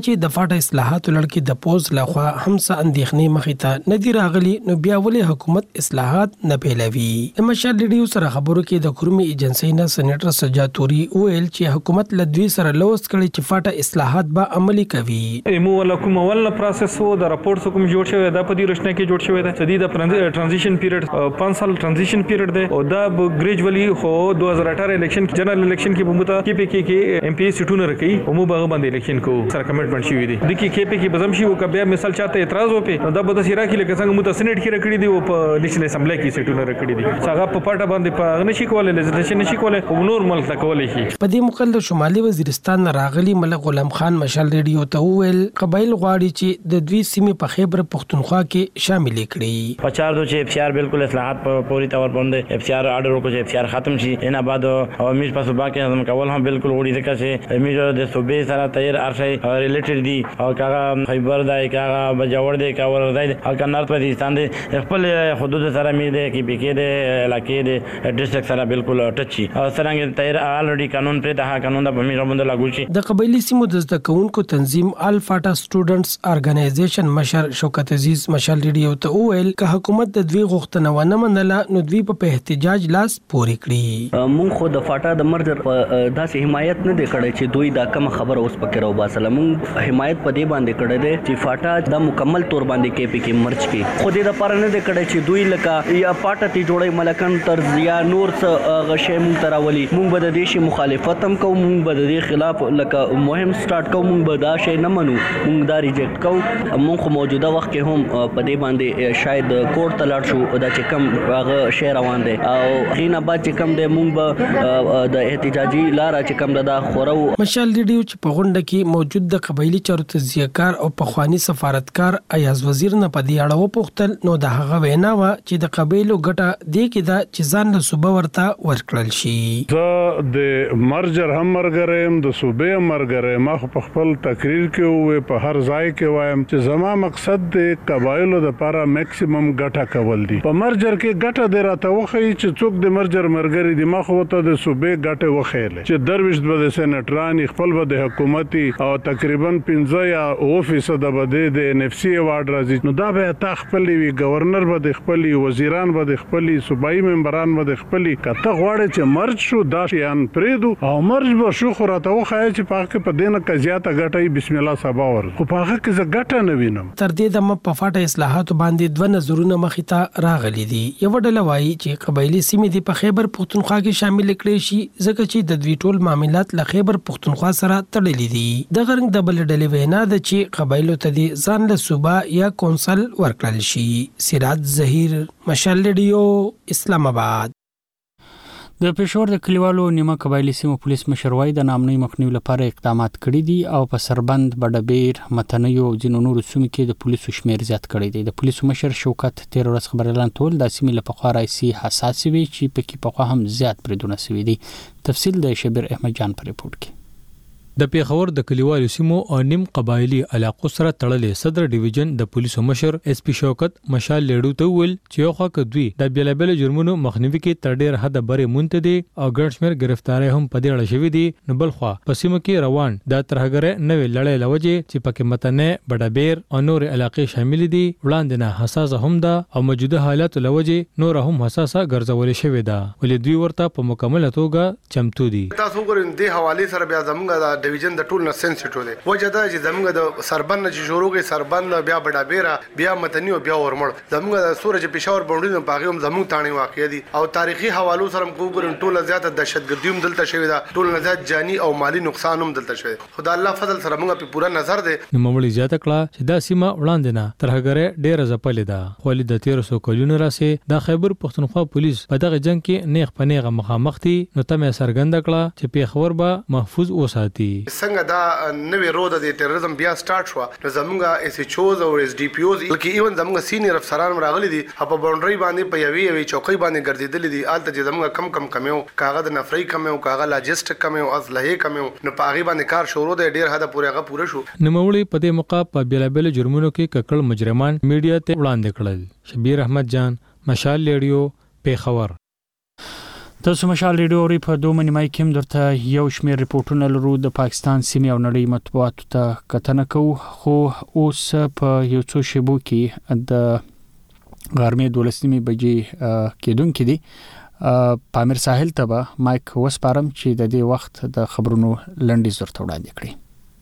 چې د فاټا اصلاحاتو لړ د پوز لخوا هم څه اندېښنې مخې ته ندي راغلي، نو بیا ولې حکومت اصلاحات نه پیلوي؟ د مشال ریډیو سره خبرو کې د کورمي ایجنسی نه سېنیټر سجاتوري ویل چې حکومت له دوی سره لوست کړي چې فاټا اصلاحات به عملي کوي. مو ولا کوم ول پروسس وو د راپورټ کوم جوړ شوی دا په دې رښتیا کې جوړ شوی دا چې د ترانزیشن پیریډ 5 سال ترانزیشن پیریډ دی او دا ګریجوالي خو 2018 الیکشن جنرال الیکشن کې بموتا کې ایم پی سیټونه رکی او مو باغ باندې الیکشن کو سره کمټمنټ شوی دی د کې کې بزم شي او کبه مثال چاته اعتراض وپی دا به سیرا کې لکه څنګه مو سېنیټ کې رکړی دی او په نېشنل اسمبلی کې سیټونه رکړی دي څنګه په پټه باندې په نشي کولای لیجسلیشن نشي کولای او نور ملک ته کولای شي. په دې مقلد شمالي وزیرستان راغلي ملک غلام خان مشال ریډیو ته ویل قبایل غواړي چې د دوی سیمې په خیبر پختونخوا کې شامل کړي. پچار دو چې افشار بالکل اصلاحات په پوری طور باندې افشار آرډر کو چې افشار ختم شي ان بعد او امیر په صوبه کې نظم کول هم بالکل وړي ځکه چې امیر د صوبې سره تیر ارشي ریلیټډ دي او کاغه خیبر دای کاغه بجاور دی کاور دای او کنار په پاکستان دی خپل حدود سره می دی کې پکې دی علاقې دی ډیسټریکټ سره بالکل ټچ شي او څنګه تیر الریډي قانون پر د قانون د امیر باندې لاګو شي. د قبایلی سیمو د زده کوونکو تنظیم الفاټا سټوډنټس ارګنایزیشن مشر شوکت عزیز مشال ریډیو ته ویل که حکومت د دوی غوښتنه ونه منله نو دوی په احتجاج لاس پورې کړي. مونږ خو د فاټا د مرجر داسې حمایت نه دی کړی چې دوی دا کوم خبر اوس پکې راو باسله. مونږ حمایت په دې باندې کړی دی چې فاټا د مکمل تور باندې کې پکې مرچ کې خو دې د پاره نه دی کړی چې دوی لکه یا پاټا تی جوړي ملکن طرز یا نور څه غشې مونږ تراولي. مونږ به د دې شي مخالفت هم کوو، مونږ به د دې خلاف لکه مهم سٹارټ کوو، مونږ به دا شی نه منو، مونږ دا ریجیکټ کوو. مونږ خو موجوده وخت کې هم په دې باندې شاید کورټ ته لاړ شو دا چې کم هغه شی روان دی او غینه بعد چې کم دی مونږ به د احتجاجي لار چې کم دا خورو. مشال ریډیو چې په غونډه کې موجود د قبایلی چارو تجزیه‌کار او پخوانی سفارتکار ایاز وزیر نه په دې اړه وپوښتل نو د هغه وینا و چې د قبایلو ګټه دی کې دا چې ځان له صوبه ورته ورکړل شي. زه د مرجر هم مرګرم د صوبې هم مرګرم. ما په خپل تقریر کې وې په هر ځای کې وایم چې زما مقصد د قبایلو د لپاره میکسیمم ګټه کول دي. په مرجر کې ګټه د راته وخی چې څوک د مرجر مرګري دي. ما خو ته د صوبې ګټه وخیله چې درویش به د سېنټران خپل به د حکومتي او تقریبا 15 یا 9% به د NFC ایوارډ راځي. نو دا به تا خپل وی گورنر به د خپل وزیران به د خپل صوبایي ممبران به د خپل کته غواړي چې مرج شو دا شیان پریدو او مرج به شو خو راته وخی چې پاکه په دینه کزیاته ګټه بسم الله صبا ور خو پاکه کې ز ګټه نه وینم. تر دې د په فاټا اصلاحات باندې دوه نظرونه مخې ته راغلي دي. یو ډله وایي چې قبایلی سیمې د په خیبر پختونخوا کې شامل کړي شي ځکه چې د دوی ټول معاملات له خیبر پختونخوا سره تړلي دي. د غرنګ د بل ډلې وینا ده چې قبایلو ته دي ځان له صوبه یا کونسل ورکړل شي. سراج ظهیر مشال ریډیو اسلام آباد. د پېښور د کلیوالو نیمه قبایلی سیمو پولیس مشر وایي د نامنوي مخنیوي لپاره اقدامات کړي دي او په سربند بډبیر متنیو او ځینو نورو سیمو کې د پولیسو شمیر زیات کړی دی. د پولیسو مشر شوکت تیر ورځ خبر اعلان کول د سیمې له پخوا راځي حساس وي چې پکې پخوا هم زیات بریدونه شوي دي. تفصیل د شبیر احمد جان په ریپورت کې. د پیښور د کلیوالو سیمو او نیم قبایلی علاقو سره تړلې صدر ډیویژن د پولیسو مشر اس پی شوکت مشال لیډو ته ویل چې یو خو دوی د بیلابل جرمونو مخنیوي کې تر ډیر حد بری مونته دي او ګڼ شمېر گرفتاری هم په دې اړه شوې دي. نو بل خو په سیمو کې روان د ترهګره نوې لړۍ لوجه چې پکې متنه بډبیر او نور علاقې شامل دي وړاندې نه حساسه هم ده او موجوده حالات لوجه نور هم حساسه ګرځول شوې ده ولې دوی ورته په مکمل توګه چمتو دي. تاسو ګورئ د حواله سره بیا زموږ ډیویژن د ټول نه سنسټیټیو دی وجه دا چې زموږ د سربند چې شروع کې سربند بیا بډابیرا بیا متنی او بیا ورمړ زموږ د سورج پېښور باندې په هغه هم زموږ تانی واقع دي او تاریخي حوالو سره کوګرن ټول زیاته دهشتګردي هم دلته شوی دا ټول زیات جانی او مالی نقصان هم دلته شوی. خدای الله فضل سره موږ په پورا نظر دی. نو مولوی زیاته کړه چې دا سیمه وړاندې نه ترهګره ډیره ځپلې ده خو د 1300 کلونو راځي د خیبر پختونخوا پولیس په دغه جنگ کې نیغ پنیغه مخامخ دي. نو تمه سرګند کړه چې پیښور به محفوظ وساتي. دا نوې روده د ټیرریزم بیا سٹارټ شو نو زموږه اس ایچ اوز او اس ډي پی اوز بلکې ایون زموږه سینیئر افسران راغلي دي په باونډري باندې په یوې چوکۍ باندې ګرځیدل دي آلته چې زموږه کم یو کاغذ نفري کم یو کاغذ لاجستیک کم یو اسلحه کم یو نو په هغه باندې کار شروع دی ډیر حد پوره شو. نوموړي په دې موقع په بیلابل جرمونو کې ککړ مجرمان میډیا ته وړاندې کړل. شبیر احمد جان مشال ریډیو پیښور. تاسو مشال ریډیو اوري په 2 نیمای کې درته یو شمېر ریپورتونه لرو د پاکستان سیمې او نړۍ مطبوعاتو ته کتنه کوو خو اوس په یو څو شیبو کې د غرمې 12 بجې کېدونکې دي پامیر ساحل ته به مایک وسپارم چې د دې وخت د خبرونو لنډیز ورته وړاندې کړي.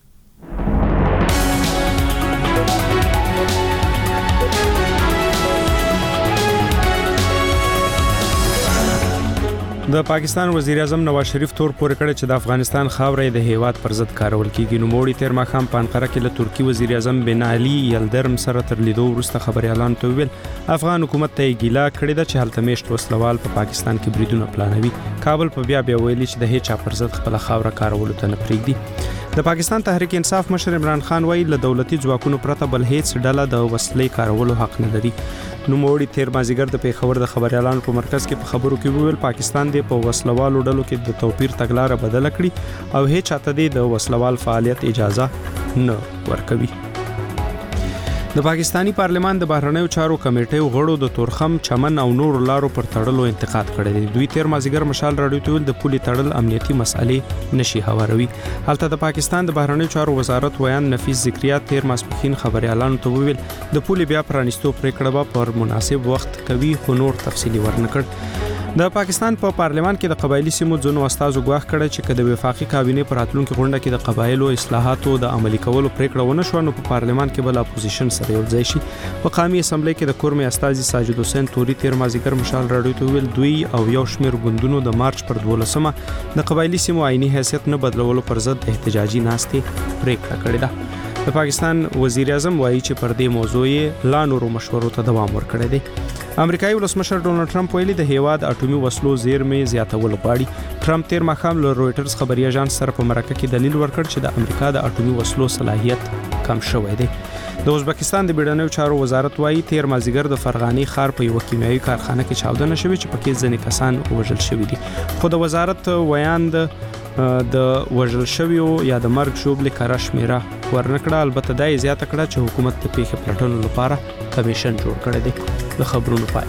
د پاکستان وزیر اعظم نواز شریف تور پورې کړی چې د افغانستان خاورې د هیواد پر ضد کارول کیږي. نو موړي تیر ماخام په انقره کې له ترکی وزیر اعظم بن علي یلدرم سره تر لیدو وروسته خبري اعلان ته ویل افغان حکومت ته ګیلا کړی ده چې هلته میشت وسلوال په پاکستان کې بریدونه پلانوي. کابل په بیا ویلي چې د هیڅ پر ضد خپل خاوره کارول ته نه پریږدي. د پاکستان تحریک انصاف مشر عمران خان وایي له دولتي ځواکونو پرته بل هیڅ ډله د وسلې کارولو حق نه لري. نو موړي تیر مازیګر د پیښور د خبري اعلان په مرکز کې په خبرو کې ویل پاکستان د په وسلوالو ډلو کې د توپیر تګلارې بدل کړي او هیڅ چاته د وسلوال فعالیت اجازه نه ورکوي. د پاکستانی پارلمان د بهرنیو چارو کمیټې غړو د تورخم چمن او نور لارو پر تړلو انتقاد کړی دی. دوی تیر مازیګر مشال راډیو ته د پولي تړل امنیتي مسالې نشي هواروي. هلته د پاکستان د بهرنیو چارو وزارت ویان نفیس ذکریا تیر ماسپخین خبري اعلان ته ویل د پولي بیا پرانیستو پریکړه به پر مناسب وخت کوي خو نور تفصیلی ورنکړ. د پاکستان په پارلمان کې د قبایلی سیمو ځینو استادو غواخ کړی چې کله وفاقي کابینه پر راتلونکو غونډه کې د قبایلو اصلاحاتو د عملي کولو پریکړه ونه شو نو په پارلمان کې بل اپوزیشن سره یو ځای شي. په قومي اسمبلی کې د کورمي استاذي ساجد حسین توري تیر مازیګر مشال راډیو ته ویل دوی او یو شمېر ګوندونو د مارچ پر 12مه د قبایلی سیمو عیني حیثیت نه بدلولو پر ضد احتجاجي ناستې پریکړه کړې ده. د پاکستان وزیر اعظم وایي چې پر دې موضوع یې لا نورو مشورو ته دوام ورکړی دی. امریکایي ولسمشر ډونالد ټرمپ ویلي د هیواد اټومي وسلو زیرمې زیاتول غواړي. ټرمپ تیر ماښام له رويټرز خبري اژانس سره په مرکه کې دلیل ورکړ چې د امریکا د اټومي وسلو صلاحیت کم شوی دی. د ازبکستان د بیړنیو چارو وزارت وایي تیر مازیګر د فرغاني ښار په یو کیمیاوي کارخانه کې چاودنه شوې چې پکې ځینې کسان وژل شوي دي. خو د وزارت ویاند د وژل شویو یا د مرګ شوبلې کاره شمیره ورنکړه. البته دا یې زیاته کړه چې حکومت د پیښې پلټنو لپاره کمیشن جوړ کړی دی. د خبرونو پای.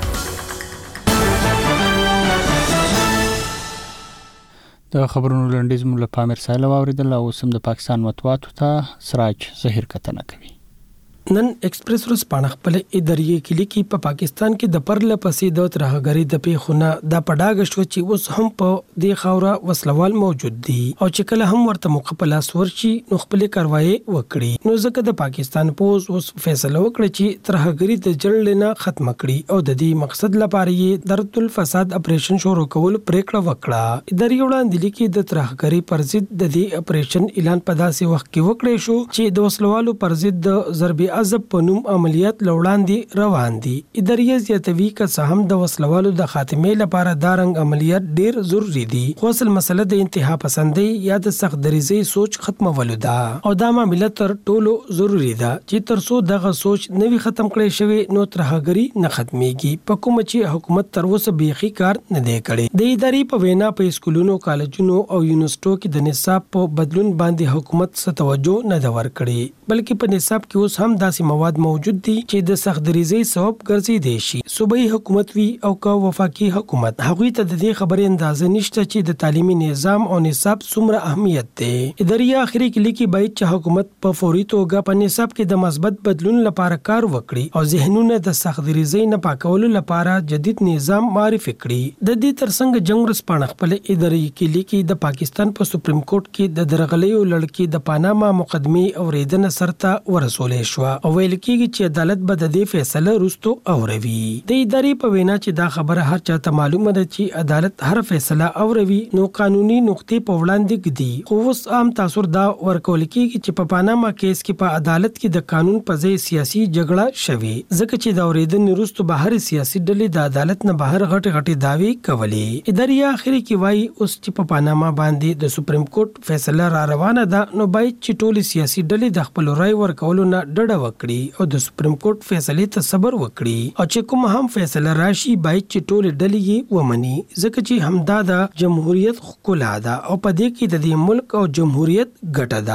د خبرونو لنډیز مو له پامیر ساحل واوریدل او سم د پاکستان مطبوعاتو ته سراج ظهیر کتنه کوي. نن ایکسپریس روز پاڼه خپل اداري کې لیکي په پاکستان کې د پرله پسې د ترهګری د پیښونه د پډاګ شو چې اوس هم په دې خاوره وسلوال موجود دي او چې کله هم ورته مقابله سورچی نو خپل کاروایی وکړي. نو ځکه د پاکستان پوز اوس فیصله وکړي چې ترهګری د جړل نه ختم کړي او د دې مقصد لپاره یې درت الفساد اپریشن شروع کول پریکړه وکړه. اداري وړاندې لیکي د ترهګری پر ضد د دې اپریشن اعلان په داسې وخت کې وکړي شو چې د وسلوالو پر ضد د ضربې عذاب په نوم عملیات لوړاندې روان دي. اداري زیاتوي که هم د وسلوالو د خاتمې لپاره دا رنګ عملیات ډیر ضروری دي. خو اصل مسله د انتها پسندۍ یا د سخت دریزي سوچ ختمولو ده او دا معاملې تر ټولو ضروری ده چې ترڅو دغه سوچ نوي ختم کړي شوی نو ترهګری نه ختميږي. په کوم چې حکومت تر اوسه بيخي کار نه دی کړی. د اداري په وینا په سکولونو کالجونو او یونیورسيټو کې د نصاب په بدلون باندې حکومت څه توجه نه دا ور کړی بلکې په نصاب کې اوس هم داسې مواد موجود دي چې د سخت دریزي سبب ګرځي دي شي. صوبایي حکومت وی او کا وفاقي حکومت هغوی ته د دې خبرې اندازه نشته چې د تعلیمي نظام او نصاب څومره اهمیت دی. اداري اخري کې لیکي باید چې حکومت په فوري توګه په نصاب کې د مثبت بدلون لپاره کار وکړي او ذهنونه د سخت دریزي نه پاکولو لپاره جدید نظام معرفي کړي. د دې ترڅنګ جنگ رسپانه خپل اداري کې لیکي د پاکستان په سپریم کورټ کې د درغلیو لړکی د پاناما مقدمه اوریدنه سرته ورسولې شو او ویل کېږي چې عدالت به د دې فیصله وروسته اوروي. د اداري په وینا چې دا خبره هر چاته معلومه ده چې عدالت هر فیصله اوروي نو قانوني نقطې په وړاندې ږدي. خو اوس عام تاثر دا ورکول کېږي چې په پاناما کیس کې په عدالت کې د قانون په ځای سیاسي جګړه شوي ځکه چې دا اوریدنې وروسته بهر سیاسي ډلې د عدالت نه بهر غټي دعوی کولې. اداري اخري کې وایي اوس چې په پاناما باندې د سپریم کورټ فیصله را روانه ده نو باید چې ټول سیاسي ډلې د خپل رائے ورکولو نه ډډه وکړي او د سپریم کورټ فیصله ته صبر وکړي او چې کوم هم فیصله راشي باید چې ټول ډلې یې ومني ځکه چې همدا د جمهوریت ښکلا ده او په دې کې د دې ملک او جمهوریت ګټه ده.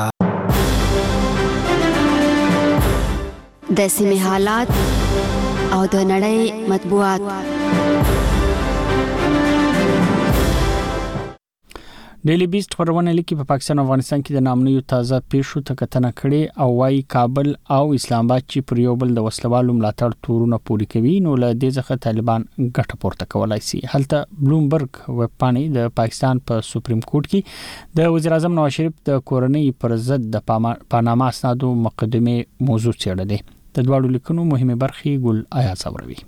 د سیمې حالات او د نړۍ مطبوعات. ډیلی بیسټ خبرونه لیکي په پاکستان او افغانستان کې د نامنوي تازه پیښو تکتنه کړي او وايي کابل او اسلام آباد چې پر یو بل د وسلوالو ملاتړ تورونه پوري کوي نو له دې ځخه طالبان ګټه پورته کولای شي. هلته بلومبرګ ویب پاڼې د پاکستان په سپریم کورټ کې د وزیر اعظم نواز شریف د کورنۍ پر ضد د پاناما اسنادو مقدمه موضوع څېړلې. د دواړو لیکنو مهمه برخې ګل آیا صبروي.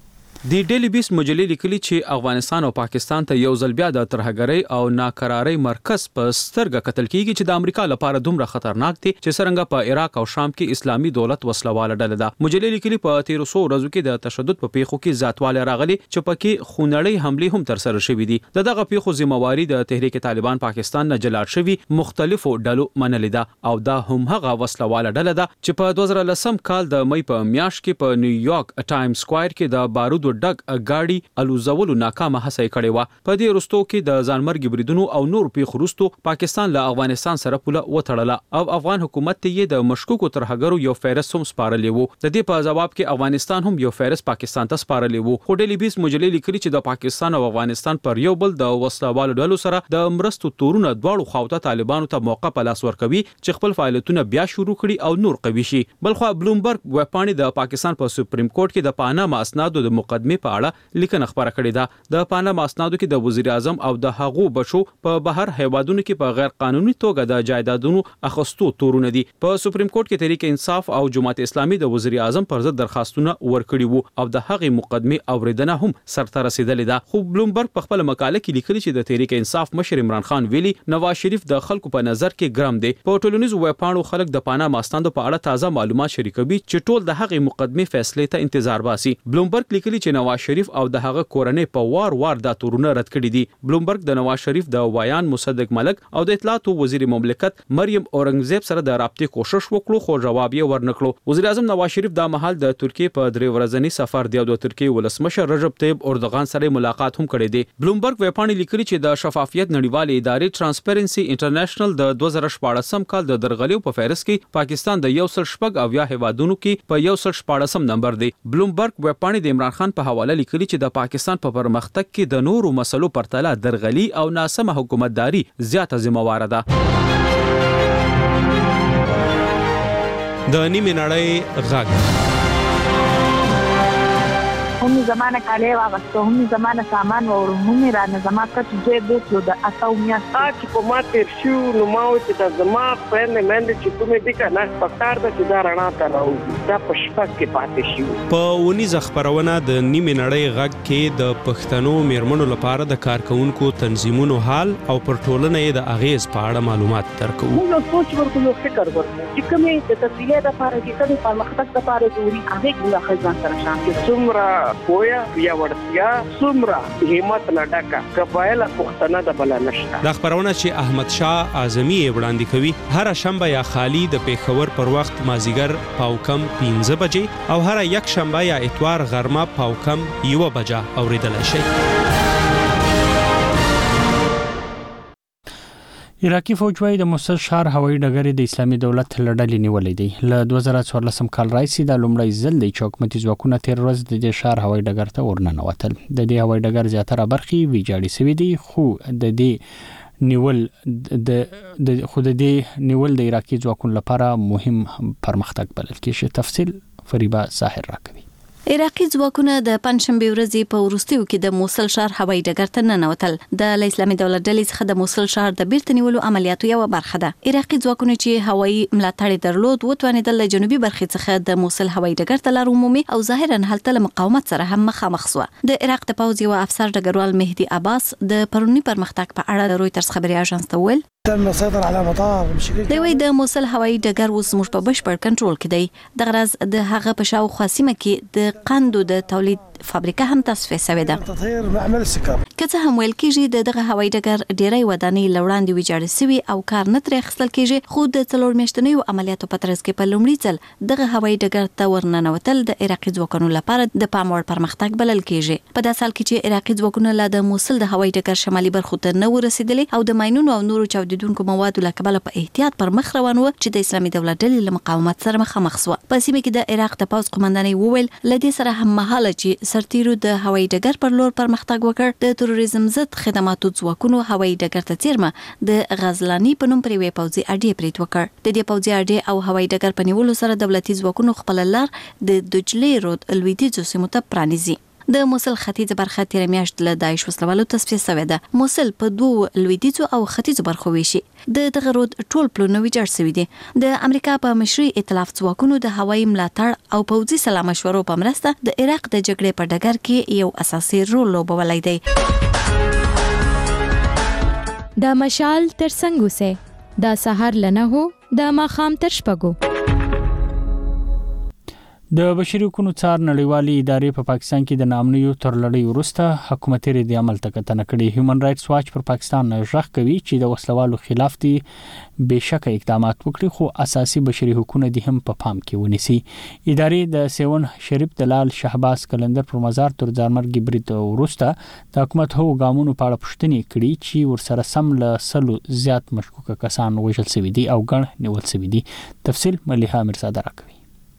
د ډیلی بیس مجلې لیکلي چې افغانستان او پاکستان ته یو ځل بیا د ترهګرۍ او ناکرارۍ مرکز په سترګه کتل کیږي چې د امریکا لپاره دومره خطرناک دي چې څنګه په عراق او شام کې اسلامي دولت وسلواله ډله ده. مجلې لیکلي په 1300 ورځو کې د تشدد په پیښو کې زیاتوالی راغلي چې پکې خونړۍ حملې هم تر سره شوې دي. دغه پیښو ذمہواری د تحریک طالبان پاکستان نه جلا شوی مختلفو ډلو منلې ده او دا هم هغه وسلواله ډله ده چې په 2010 کال د مې په میاشت کې په نیویارک ټایم سکوير کې د بارود ډګ غاډي الوزولو ناکامه هڅه کړې و. په دې وروستو کې د ځانمرګي بریدونو او نور پیښو وروستو پاکستان له افغانستان سره پوله وتړله او افغان حکومت ته یې د مشکوکو ترهګرو یو فهرست هم سپارلی وو. د دې په جواب کې افغانستان هم یو فهرست پاکستان ته سپارلی وو. خو ډیلی بیس مجلې لیکلي چې د پاکستان او افغانستان پر یو بل د وسلوالو ډلو سره د مرستو تورونه دواړو خواته طالبانو ته موقع په لاس ورکوي چې خپل فعالیتونه بیا شروع کړي او نور قوي شي. بلخو بلومبرګ ویب پاڼې د پاکستان په سپریم کورټ کې د پاناما اسنادو د مقدمه په اړه لیکنه خبره کړې ده. د پاناما اسنادو کې د وزیر اعظم او د هغو بچو په بهر هیوادونو کې په غیر قانوني توګه د جایدادونو اخستو تورونه دي. په سپریم کورټ کې تحریک انصاف او جماعت اسلامي د وزیر اعظم پر ضد درخواستونه ورکړي وو او د هغې مقدمه اوریدنه هم سرته رسیدلې ده. خو بلومبرګ په خپل مقاله کې لیکلي چې د تحریک انصاف مشر عمران خان ویلي نواز شریف د خلکو په نظر کې ګرم دی. په ټولنیزو ویب پاڼو خلک د پاناما اسنادو په اړه تازه معلومات شریکوي چې ټول د هغې مقدمه فیصله ته انتظار باسي. بلومبرګ لیکلي چې نواز شریف او د هغه کورنۍ په وار دا تورونه رد کړي دي. بلومبرګ د نواز شریف د وایان مصدق ملک او د اطلاعات وزیر مملکت مریم اورنګزیب سره د رابطې کوشش وکړو خو جواب یې ورنکړو. وزیر اعظم نواز شریف د مهال د ترکیه په 3 ورځنی سفر دی او د ترکیه ولسمشر رجب طیب اردوغان سره ملاقات هم کړی دی. بلومبرګ ویپاڼې لیکلي چې د شفافیت نړیوالې ادارې ټرانسپیرنسي انټرنیشنل د 2014 کال د درغلیو په فهرست کې پاکستان د 114 هیوادونو کې په 114 نمبر دی. بلومبرګ ویپاڼې د عمران خان په حواله لیکلي چې د پاکستان په پرمختګ کې د نورو مسلو پرتله درغلي او ناسمه حکومتداري زیاته ذمہوار ده. د نیمه نړۍ غږ هم زمانه کاله واغسته هم زمانه سامان او هم رانه زما کټ دې بوتلو د اساو میاشت چې په ما تیر شو نو ما و چې د زما په مند چې کومه دي کنه پکار د چې دا رڼا ته راوځي دا په شپه کې پاتې شي. په ونی خبرونه د نیمه نړۍ غږ کې د پښتنو میرمنو لپاره د کارکونکو تنظیمونو حال او پر ټولنه یې د اغیز په اړه معلومات درکو. نو سوچ ورکو فکر ورکو چې کومه د تسلیه لپاره چې کومه پرمختګ لپاره ضروري هغه د خزان سره شان کې څومره کویا یا ورتیا څومره همت نه ډکا قبایل پښتنه د بل نشته. د خبرونه چې احمد شاه اعظمي وړاندې کوي هر شنبه یا خالی د پیښور پر وخت مازیګر پاو کم 15 بجې او هر یک شنبه یا اتوار غرمه پاو کم 1 بجه اوریدل شي. عراقي فوج وايي د موصل ښار هوایي ډګر د اسلامي دولت لړلې نیولې دی. له 2014 کال راځي د لومړی ځل د حکومتي ځواکونو تیر ورځ د دې ښار هوایي ډګر ته ورننوتل. د دې هوایي ډګر زیاتره برخې ویجاړې شوې دي خو د دې نیول د عراقي ځواکونو لپاره مهم پرمختګ بلل کېږي. تفصیل فریبا ظاهر راکوي. عراقي ځواکونه د پنځشنبه ورځې په وروستیو کې د موصل ښار هوایي ډګر ته ننوتل. د اسلامي دولت ډلې څخه د موصل ښار د بیرته نیولو عملیاتو یو برخه ده. عراقي ځواکونه چې هوایي ملاتړ درلود وتوانیدل د جنوبي برخې څخه د موصل هوایي ډګر ته لار ومومي او ظاهرا هلته له مقاومت سره هم مخامخ شو. د عراق د پوځ یو افسر ډګروال مهدي عباس د پرونی پرمختګ په اړه د رويټرز خبري اژانس ته ویل تم السيطرة على مطار بشكل دوی د موصل هوایي ډګر اوس موږ په بشپړ کنټرول کې دی. د غرض د هغه په شاوخوا سیمه کې د قندو د تولید فابریکه هم تصفیه شوې ده. تطهير معمل السكر که څه هم ویل کېږي دغه هوایي ډګر ډیری ودانۍ لوړاندې ویجاړې شوي او کار نه ترې اخیستل کېږي خو د 4 میاشتنیو عملیاتو په ترڅ کې په لومړي ځل دغه هوایي ډګر ته ورننوتل د عراقي ځواکونو لپاره د پام وړ پرمختګ بلل کېږي. په داسې حال کې چې عراقي ځواکونه له د موصل د هوایي ډګر شمالي برخو ته نه ورسېدلي او د ماینونو او نورو چاودیدونکو موادو کبل په احتیاط پر مخ روان و چې د اسلامي دولت ډلې له مقاومت سره مخامخ شو. په سیمه کې د عراق د پوځ قومندانۍ وویل لدې سره هم مهاله چې سرتیرو د هوایي ډګر پر لور پرمختګ وکړ. د تروریزم ضد خدماتو ځواکونو هوایي ډګر ته څیرمه د غزلانی په نوم پرې وی پوځي اډې پریت وکړ. د دې پوځي اډې او هوایي ډګر په نیولو سره دولتي ځواکونو خپل لار د دجلې رود لویدیځو سیمو ته پرانیزي. د موصل ختیځ برخه تیر میاشت له داعش وسلوالو تصفیه شوې ده. موصل په دوه لویدیځو او ختیځو برخو ویشي. د دغه رود ټول پلونه ویجاړ شوي دي. د امریکا په مشري ائتلاف ځواکونو د هوایي ملاتړ او پوځي سلا مشورو په مرسته د عراق د جګړې په ډګر کې یو اساسي رول لوبولی دی. د مشال تر څنګ اوسه د سحر لنه هو د ماخام تر شپږو. د بشري حقوقو څار نړیوالې ادارې په پاکستان کې د نامنیو تر لړۍ وروسته حکومتي ردي عمل ته کتنه کړې. هیومن رائټس واچ پر پاکستان ژغ کوي چې د وسلوالو خلاف دي بهشکه اقدامات وکړي خو اساسي بشري حقوقونه دي هم په پام کې ونیسي. ادارې د سیون شریف دلال شهباز کلندر پر مزار تر ځانمرګي برید وروسته د حکومت هو ګامونو په اړه پوښتنې کړي چې ورسره سم له سلو زیات مشکوکه کسان وژل شوي دي او ګڼ نیول شوي دي. تفصیل مليحه مرزاده راکوي.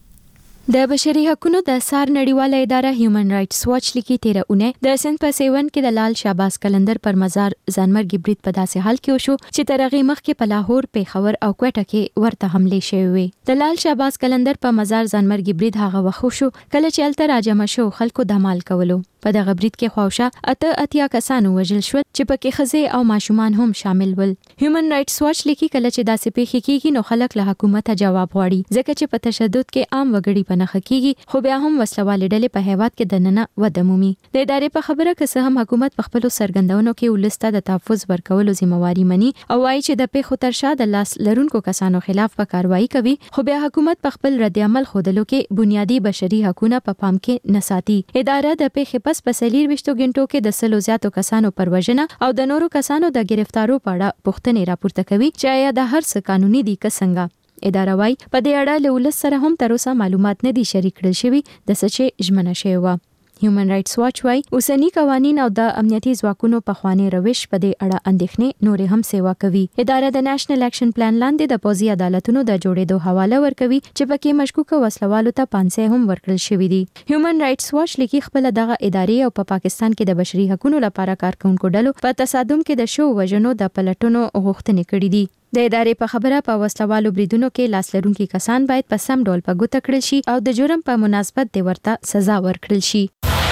د بشري حقوقو د سار نړیواله اداره هیومن رائټس واچ لیکي 13 اونۍ د سند په سیون کې د لال شهباز کلندر پر مزار ځانمرګي برید په داسې حال کې وشو چې تر هغه مخکې په لاهور، پیښور او کوټه کې ورته حمله شوې وي. د لال شهباز کلندر په مزار ځانمرګي برید هغه وخت شو کله چې الته راجمع شو خلکو دمال کولو. په دغه برید کې خواوشه اتیا کسانو وژل شول چې پکې ښځې او ماشومان هم شامل ول. هیومن رائټس واچ لیکي کله چې داسې پیښې کیږي نو خلک له حکومت جواب غواړي ځکه چې په تشدد کې عام وګړي په نخښه کیږي خو بیا هم وسلوالې ډلې په هیواد کې دننه وده مومي. د ادارې په خبره که څه هم حکومت په خپل سرګندونو کې ولسته د تحفظ ورکولو ذمہواری مني او وايي چې د پیښو تر شا د لاس لرونکو کسانو خلاف په کاروایی کوي خو بیا حکومت په خپل رد عمل خودلو کې بنیادی بشري حقوقونه په پام کې نه ساتي. اداره د پیښې پس په 24 غنټو کې د سلو زیاتو کسانو پر وژنه او د نورو کسانو د گرفتارو په اړه پوښتنې راپورته کوي چې آیا د هر څه قانوني دي که څنګه. اداره وايي په دې اړه له ولس سره هم تر اوسه معلومات نه دي شریک کړل شوي د څه چې ژمنه شوې وه. هیومن رائټس واچ وايي اوسنی قوانین او د امنیتي ځواکونو په خواني روش په دې اړه اندېښنې نورې هم سیوا کوي. اداره د نېشنل اکشن پلان لاندې د پوځي عدالتونو د جوړېدو حواله ورکوي چې پکې مشکوکه وسلوالو ته پانسې هم ورکړل شوې دي. هیومن رائټس واچ لیکي خپل دغه ادارې او په پاکستان کې د بشري حقوقو لپاره کارکونکو ډلو په تصادم کې د شو وژنو د پلټونو غوښتنې کړې دي. د ادارې په خبره په وسلوالو بریدونو کې لاس لرونکي کسان باید په سم ډول په ګوته کړل شي او د جرم په مناسبت د ورته سزا ورکړل شي.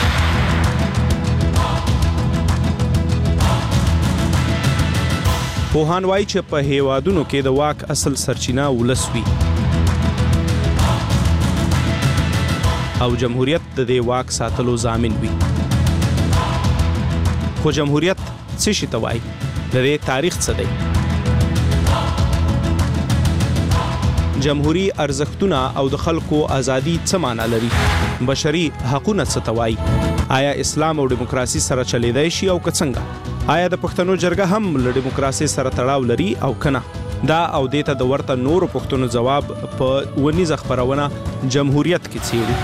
پوهان وایي چې په هیوادونو کې د واک اصل سرچینه ولس وي او جمهوریت د دې واک ساتلو ضامن وي. خو جمهوریت څه شي ته وایي؟ د دې تاریخ څه دی؟ جمهوری ارزښتونه او د خلکو ازادي څه معنا لري؟ بشري حقوقونه څه ته وایي؟ آیا اسلام او دیموکراسي سره چلیدای شي او که څنګه؟ آیا د پښتنو جرګه هم له دیموکراسي سره تړاو لري او کنه؟ دا او دیته د ورته نورو پښتنو جواب په ونیزه خبرونه جمهوریت کې څیړو.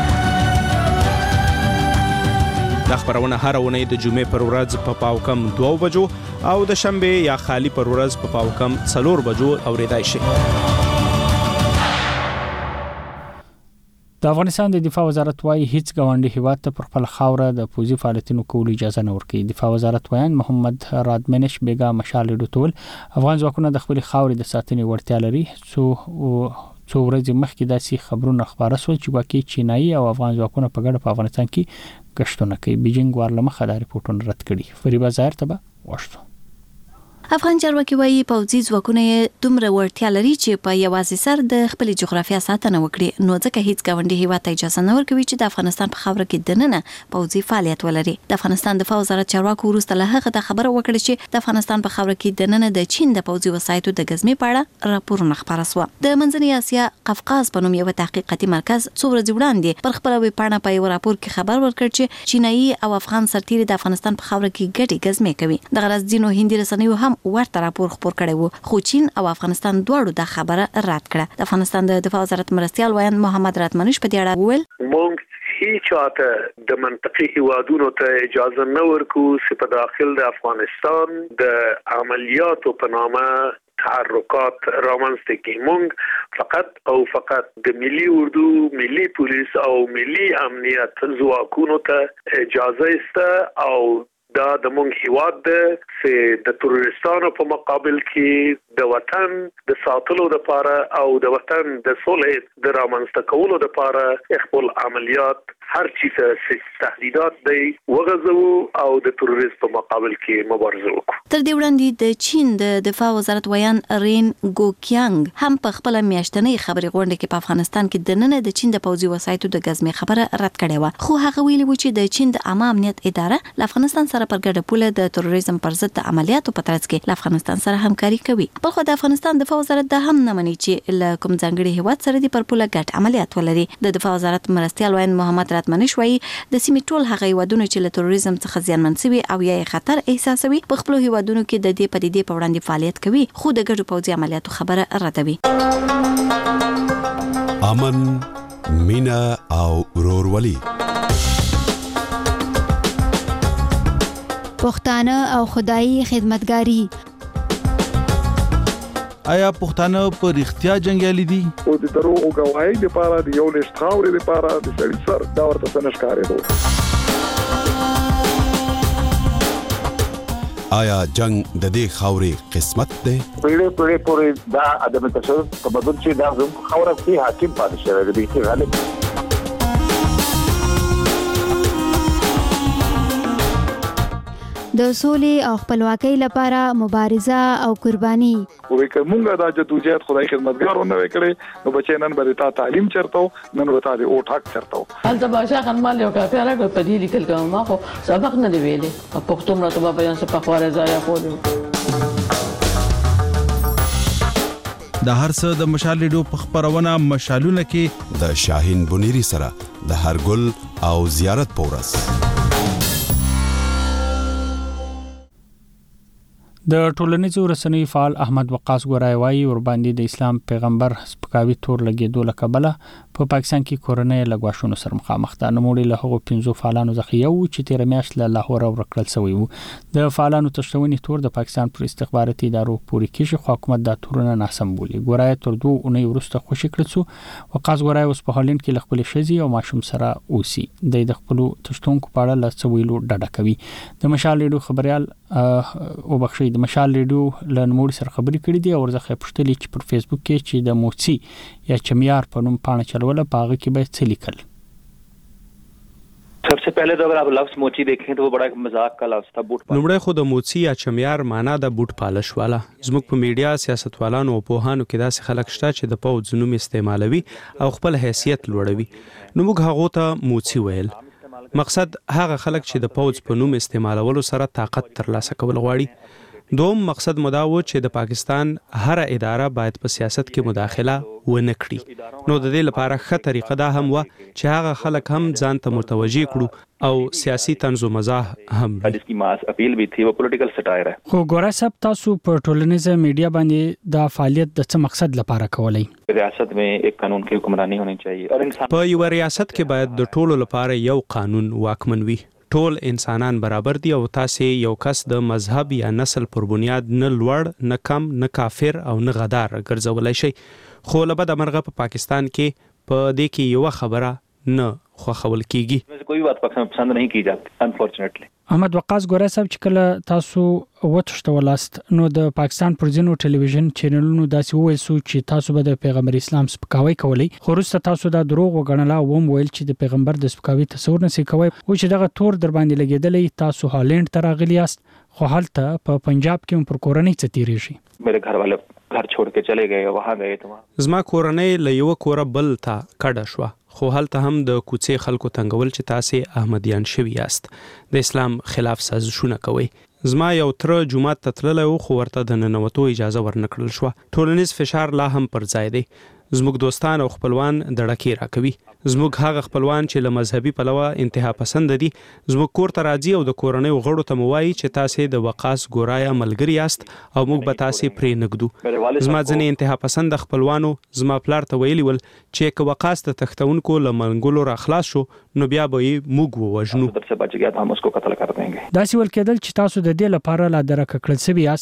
دا خبرونه هر ونې د جمعې پر ورځ په پاوکم 2 بجو او د شنبه یا خالی پر ورځ په پاوکم 4 بجو اوریدای شي. د افغانستان د دفاع وزارت وايي هیڅ ګاونډي هیواد ته پر خپل خاوره د پوځي فعالیتونو کولو اجازه نه ورکوي. دفاع وزارت وایي محمد رادمنش بیگا مشال ډوتول افغان ځواکونه د خپل خاورې د ساتنې وړتیا لري. څو ورځې مخکې داسې خبرونه خبره شول چې واقعي چینایي او افغان ځواکونه په ګډه په افغانستان کې ګشتونه کوي. بیجینګ ورلمخه دا ریپورتونه رد کړي. فریبا ظاهر ته به وښتو. افغان چارواکي وایي پوځي ځواکونه دومره وړتیا لري چې په یوازې سر د خپل جغرافیه ساتنه وکړي نو ځکه هیڅ ګاونډي هیواد ته اجازه نه ورکوي چې د افغانستان په خاوره کې دننه پوځي فعالیت ولري. د افغانستان دفاع وزارت چارواکو وروسته له هغه د خبره وکړه چې د افغانستان په خاوره کې دننه د چین د پوځي وسایطو د ګزمې په اړه راپورونه خپاره شو. د منځنۍ اسیا قفقاز په نوم یو تحقیقاتي مرکز څو ورځې وړاندې پر خپل ویبپاڼه په یو راپور کې خبر ورکړ چې چینایي او افغان سرتیري د افغانستان په خاوره کې ګډي ګزمې کوي. د غرض ځینو هندي رسنیو هم ورته راپور خپور کړی وو خو چین او افغانستان دواړو دا خبره رد کړه. د افغانستان د دفاع وزارت مرستیال وایي محمد راتمنش په دې اړه وویل مونږ هیڅ چاته د منطقي هیوادونو ته اجازه نه ورکو چې په داخل د افغانستان د عملیاتو په نامه تحرکات رامنځته کی مونږ فقط او فقط د ملي اردو ملي پولیس او ملي امنیت ځواکونو ته اجازه است او دا د مونږ هیواد د د تروریستانو په مقابل کې د وطن د ساتلو لپاره او د وطن د صلح د رامنځته کولو لپاره خپل عملیات هر چی څه تهدیدات دی وغځو او د تروریست په مقابل کې مبارزه وکړو. تر دې وړاندې د چین د دفاع وزارت ویان رین ګوکیانګ هم په خپل میاشتنۍ خبري غونډه کې په افغانستان کې د نن د چین د پوځي وسایتو د غزمې خبره رد کړې و، خو هغه ویلي و چې د چین د عامه امنیت اداره له افغانستان سره پر ګډه پوله د تروریزم پر ضد د عملیاتو په ترڅ کې له افغانستان سره همکاري کوي. بل خو د افغانستان دفاع وزارت دا هم نه مني چې له کوم ځانګړي هیواد سره د پر پوله ګډ عملیات ولري. د دفاع وزارت مرستيال وین محمد راتمنش وایي د سیمې ټول هغه هیوادونه چې له تروریزم څخه زیانمن شوي او یا خطر احساسوي په خپل هیوادونو کې د دې پدیدې په وړاندې فعالیت کوي، خو د ګډو پوځي عملیاتو خبره ردوي. امن، مینا او ورورولي، پښتانه او خدایي خدمتګاری. آیا پښتانه په رښتیا جنگیالي دي؟ او د دروغ غواړي د پاره د یو لښت خاورې د پاره د سړي سر دا ورته څنګه ښکارېدو. آیا جنگ د دې خاورې قسمت دی؟ پیړې پورې دا ادم تشدد په بدل چې دا زموږ خاوره کې حاکم پاتې شوی دی چې غالب د سولې او خپلواکۍ لپاره مبارزه او قرباني. وې کومه دا جدوجہد خدای خدمتګارونه وکړي نو بچی نن به تا تعلیم چرته نن به تا او ټاک چرته. هلته باشا خنمال یو کافي راغی په دې لیکل کوم ما خو سبق نه دی ویلې په پښتو مرته په بیان څخه په خواره ځای خو د هر څه د مشال ریډیو په خبرونه مشالونه کې د شاهین بنيري سره د هرګل او زیارت پورس. د ټولنیزو رسنیو فعال احمد وقاص ګورای وايي ور باندې د اسلام پیغمبر سپکاوي تور لګیدو لکبله په پاکستان کې کورنۍ لګواشونو سره مخامخ ده. نوموړي له هغو 15 فعالانو څخه یو چې تیر میاشت له لاهور ورکړل شوی وو. د فعالانو تشوینې تور د پاکستان پر استخباراتي ادارو پوري کېږي، خو حکومت دا تورونه ناسم بولي. ګورای تر 2 اونۍ وروسته خوشی کړل شو. وقاص ګورای اوس په هالند کې خپل شزي او ماشوم سره اوسي. د خپل تشتونکو په اړه له څویلو ډډه کوي. د مشال ریډیو خبريال او بخشي د مشال ریډیو لنموړي سره خبرې کړې دي او ورځخه پښتلې چې پر فیسبوک کې چې د موسی یا چمیار په نوم پاڼه چلوله پاغه کې به څه لیکل. सबसे पहले तो अगर आप लफ्ज मोची देखें तो वो बड़ा मजाक का लफ्ज था. बूट لومړی خو د موسی یا چمیار معنا د بوټ پالش والا. زموږ په میډیا سیاستوالانو او پوهانو کې داسې خلک شته چې د پوز نوم استعمالوي او خپل حیثیت لوړوي. نو موږ هغه ته موسی ویل. مقصد هغه خلک چې د پوز په نوم استعمالولو سره طاقت ترلاسه کول غواړي. دوم مقصد مداوو چې د پاکستان هر اداره باید په سیاست کې مداخله ونه کړي. نو د دې لپاره ښه طریقه دا هم و چې هغه خلک هم ځان ته متوجي کړو او سیاسي طنز او مزاح هم. इसकी मास अपील भी थी वो पॉलिटिकल सटायर है. خو ګورای صاحب تاسو په ټولنیزه میډیا باندې دا فعالیت د څه مقصد لپاره کولای؟ ریاست में एक कानून की हुक्मरानी होनी चाहिए और इंसान په یو ریاست کې باید د ټولو لپاره یو قانون واکمن وي. ټول انسانان برابر دي او تاسو یو کس د مذهب یا نسل پر بنیاد نه لوړ نه کم نه کافر او نه غدار ګرځولای شي. خو لبد امرغه په پاکستان کې په دې کې یو خبره نه خوخول کیږي. کوئی بات پاکستان پسند نہیں کی جاتی انفورچونټلی. احمد وقاص ګورای صاحب چې کله تاسو وتښتولاست نو د پاکستان پر ځینو ټلویزیون چینلونو داسې وویل سو چې تاسو به د پیغمبر اسلام سپکاوی کولی، خو وروسته تاسو دا دروغ وګڼله او ویل چې د پیغمبر د سپکاوي تصور نشئ کوی او چې دغه تور در باندې لګیدلې. تاسو هالند ته راغلی یاست خو هلته په پنجاب کې پر کورنۍ څه تیریږي؟ मेरे घर वाले घर छोड़ के चले गए वहां गए तो زما کورنۍ له یو کوره بل ته کډه شو، خو هلته هم د کوڅې خلکو تنګول چې تاسو احمدیان شوی یاست، د اسلام خلاف سازشونه کوي. زما یو تر جمعه ته تللی و خو ورته د ننوتو اجازه ورنکړل شو. ټولنیز فشار لا هم پر ځای دی. زموږ دوستان او خپلوان دړکې راکوي. زموږ هغه خپلوان چې له مذهبي پلوه انتها پسند دي زموږ کور ته راځي او د کورنۍ غړو ته موایي چې تاسو د وقاص ګورای ملګری یاست او موږ به تاسو پرې نګدو. زما ځنې انتها پسند خپلوانو زما پلار ته ویلي ول چې که وقاص د تختونکو لمنګولو را خلاص شو نو بیا به موږ ووجنو. से बच गया तो हम उसको कत्ल कर देंगे. داسې ول کېدل چې تاسو د دې لپاره لا درک کړل سوي یاست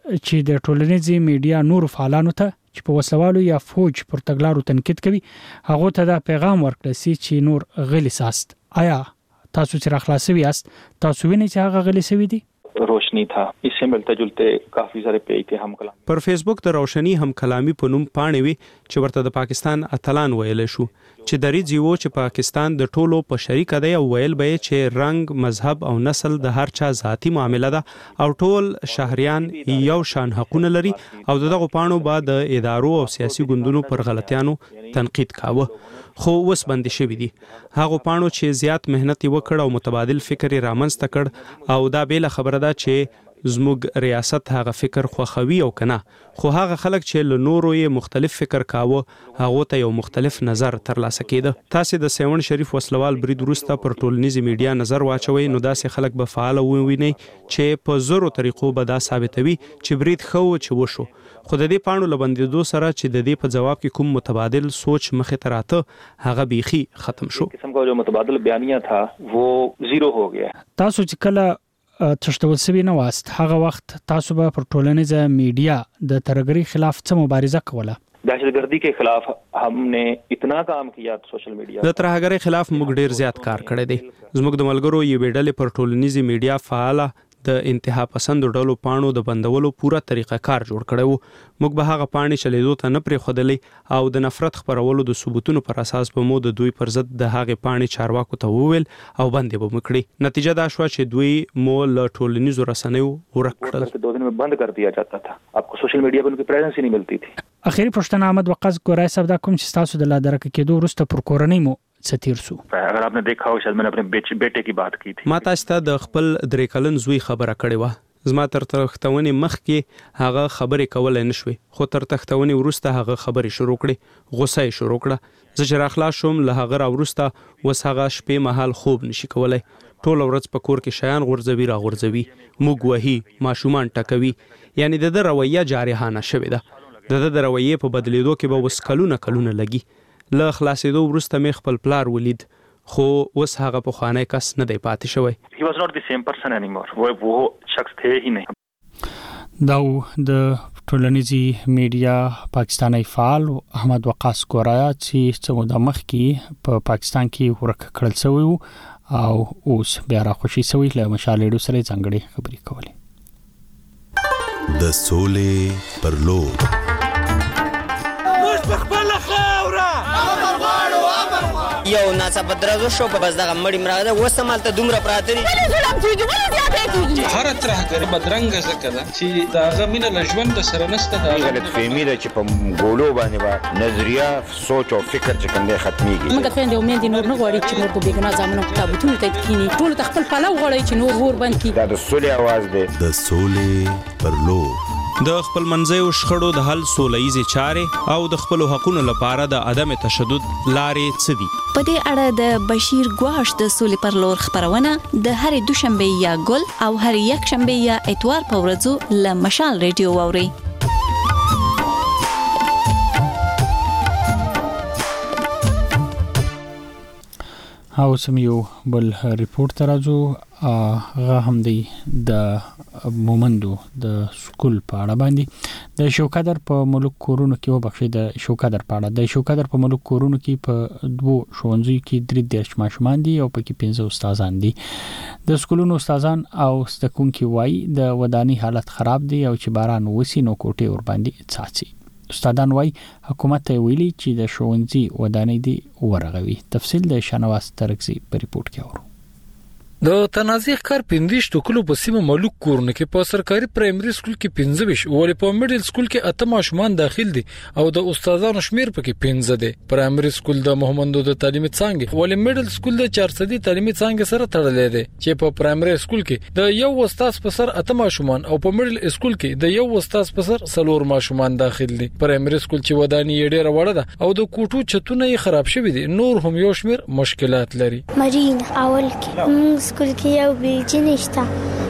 چې د ټولنیزي میډیا نور فعالانو ته چې په وسلوالو یا فوج پر تګلارو تنقید کوي هغه ته دا پیغام ورکړي چې نور غلي ساست. آیا تاسو چې راخلاصوي یاست تاسو وینئ چې هغه غلي سوي دي؟ روشنی تھا اس سے ملتے جلتے کافی سارے پیج تھے ہم کلام پر فیسبوک د روشنی هم کلامی په نوم پاڼې وی چې ورته د پاکستان اتلان ویل شو چې د ریځیو چې پاکستان د ټولو په شریک دی او ویل به چې رنگ مذهب او نسل د هر چا ذاتی معاملې ده او ټول شهريان یو شان حقونه لري او دغه پاڼو بعد د ادارو او سیاسي ګوندونو پر غلطیانو تنقید کاوه خو وس بندي شوی دي. هغه پاڼو چې زیات مهنت وکړ او متبادل فکر رامنځته کړ او دا بیل خبره ده چې زموږ ریاست هغه فکر خوخوي او کنه خو هغه خلک چې له نورو یې مختلف فکر کاوه هغه ته یو مختلف نظر ترلاسه کېده. تاسو د سیون شریف وسلوال برید وروسته پر ټولنیزي میډیا نظر واچوي نو داسې خلک به فعال وویني چې په زورو طریقو به دا ثابتوي چې برید خو چې وشو خو د دې پاڼو لبندېدو سره چې د دې په جواب کې کوم متبادل سوچ مخې ته راته هغه بیخي ختم شو. قسم کا جو متبادل بیانیه تھا وہ زیرو ہو گیا. تاسو چې کله تشتول سوي نه واست هغه وخت تاسو به پر ټولنیزه میډیا د ترګری خلاف څه مبارزه کوله؟ دهشتګردي کے خلاف ہم نے اتنا کام کیا سوشل میډیا د ترهګری خلاف موږ ډیر زیات کار کړی دی. زموږ د ملګرو یو ډلې پر ټولنیزي میډیا فعاله د انتها پسند ډلو پاڼو د بندولو پوره طریقه کار جوړ کړو. موږ به هغه پاڼې چلیدو ته نه پرې خودلې او د نفرت خبرولو د ثبوتونو پر اساس به مو د دوی پر ضد د هغه پاڼې چارواکو ته وویل او باندې به مکړي. نتیجه دا شو چې دوی مو له ټولنیزو رسنیو ورک کړل. 2 दिन में बंद कर दिया जाता था. आपको सोशल मीडिया पर उनकी प्रेजेंस ही नहीं मिलती थी. اخیری پښتنه احمد وقاص ګورای صاحب دا کوم چې تاسو د لادرک کېدو وروسته پر کورنۍ مو ستیر سو. اگر آپ نے دیکھا ہو شاید میں نے اپنے بیٹے کی بات کی تھی. ما تاسو ته د خپل درې کلن زوی خبره کړې و. زما تر تختونې مخکې هغه خبرې کولای نشوي خو تر تختونې وروسته هغه خبرې شروع کړې غوسه یې شروع کړه. زه چې راخلاص شوم له هغه وروسته وس هغه شپې مهال خوب نشي کولای. ټول ورځ په کور کې شیان غورځوي را غورځوي موږ وهي ماشومان ټکوي یعنی د رویه جارحانه شوې ده. د رویه په بدلیدو کې به وس کلونه لګي. له خلاصېدو وروسته مې خپل پلار ولید خو اوس هغه په خانه کس نه دی پاتې شوی. He was not the same person anymore. وہ شخص تھے ہی نہیں. دا د ټولنیزي میډیا پاکستاني فعال احمد وقاص ګورایا چې څو د مخ کې په پاکستان کې ورک کړل شوی او اوس بیا را خوشي شوی له مشالېډو سره څنګه خبرې کولې. د سولې پر لور یو ناڅاپه درزو شو په بس دغه مړی مراده وسمالته دومره پراته دي هر ترهګر بدرنګ زکه چې داغه مینه لژوند سره نسته دا غلط فهمي ده چې په ګولو باندې با نظریه سوچ او فکر چې کوم دی ختميږي. موږ خويندې او مېندې نور نه غواړي چې نور په بیګنا ځامنو کتابونه ته کینی ټول خپل پلو غواړي چې نور ور باندې کی. دا د سولې आवाज دی. د سولې پر لور د خپل منځیو شخړو د حل سوله‌یزې چارې او د خپل حقوقو لپاره د عدم تشدد لارې څه دي؟ په دې اړه د بشیر ګواش د سولې پر لور خبرونه د هرې دوشنبه یا ګل او هرې یکشنبه یا اتوار په ورځو له مشال ریډیو واوري. او سم یو بل ریپورت ترازو هغه هم دی د مومندو د سکول په اړه باندې د شوکادر په ملک کورونو کې وبخښي د شوکادر په اړه د شوکادر په ملک کورونو کې په 2 ښوونځیو کې 3 ماشومان دي او پکې 15 استادان دي. د سکولونو استادان او زدهکونکي وایي د وداني حالت خراب دی او چې باران وسی نو کوټه ور باندې څاڅي. استادان وایي حکومت ته ویلي چې د ښوونځي ودانۍ دی ورغوي. تفصیل د شنواز ترکزي په ریپورت کې اورو. د تنازع ښکار 15 ټکلو په سیمه ملک کورونه کې په سرکاري پرایمري سکول کې 15 ولې په میډل سکول کې 8 ماشومان داخل دي او د استادانو شمیر پکې 15 دي. پرایمري سکول د محمدو د تعلیمي څانګې ولې میډل سکول د 400 تعلیمي څانګې سره تړلې دي چې په پرایمري سکول کې د یو استاد په سر 8 ماشومان او په میډل سکول کې د یو استاد په سر 4 ماشومان داخل دي. پرایمري سکول چې ودانۍ ډېره وړه ده او د کوټو چتونه یې خراب شوي دي نور هم یو شمیر مشکلات لري. مارین اول کې سکول کې یو بیلچې نشته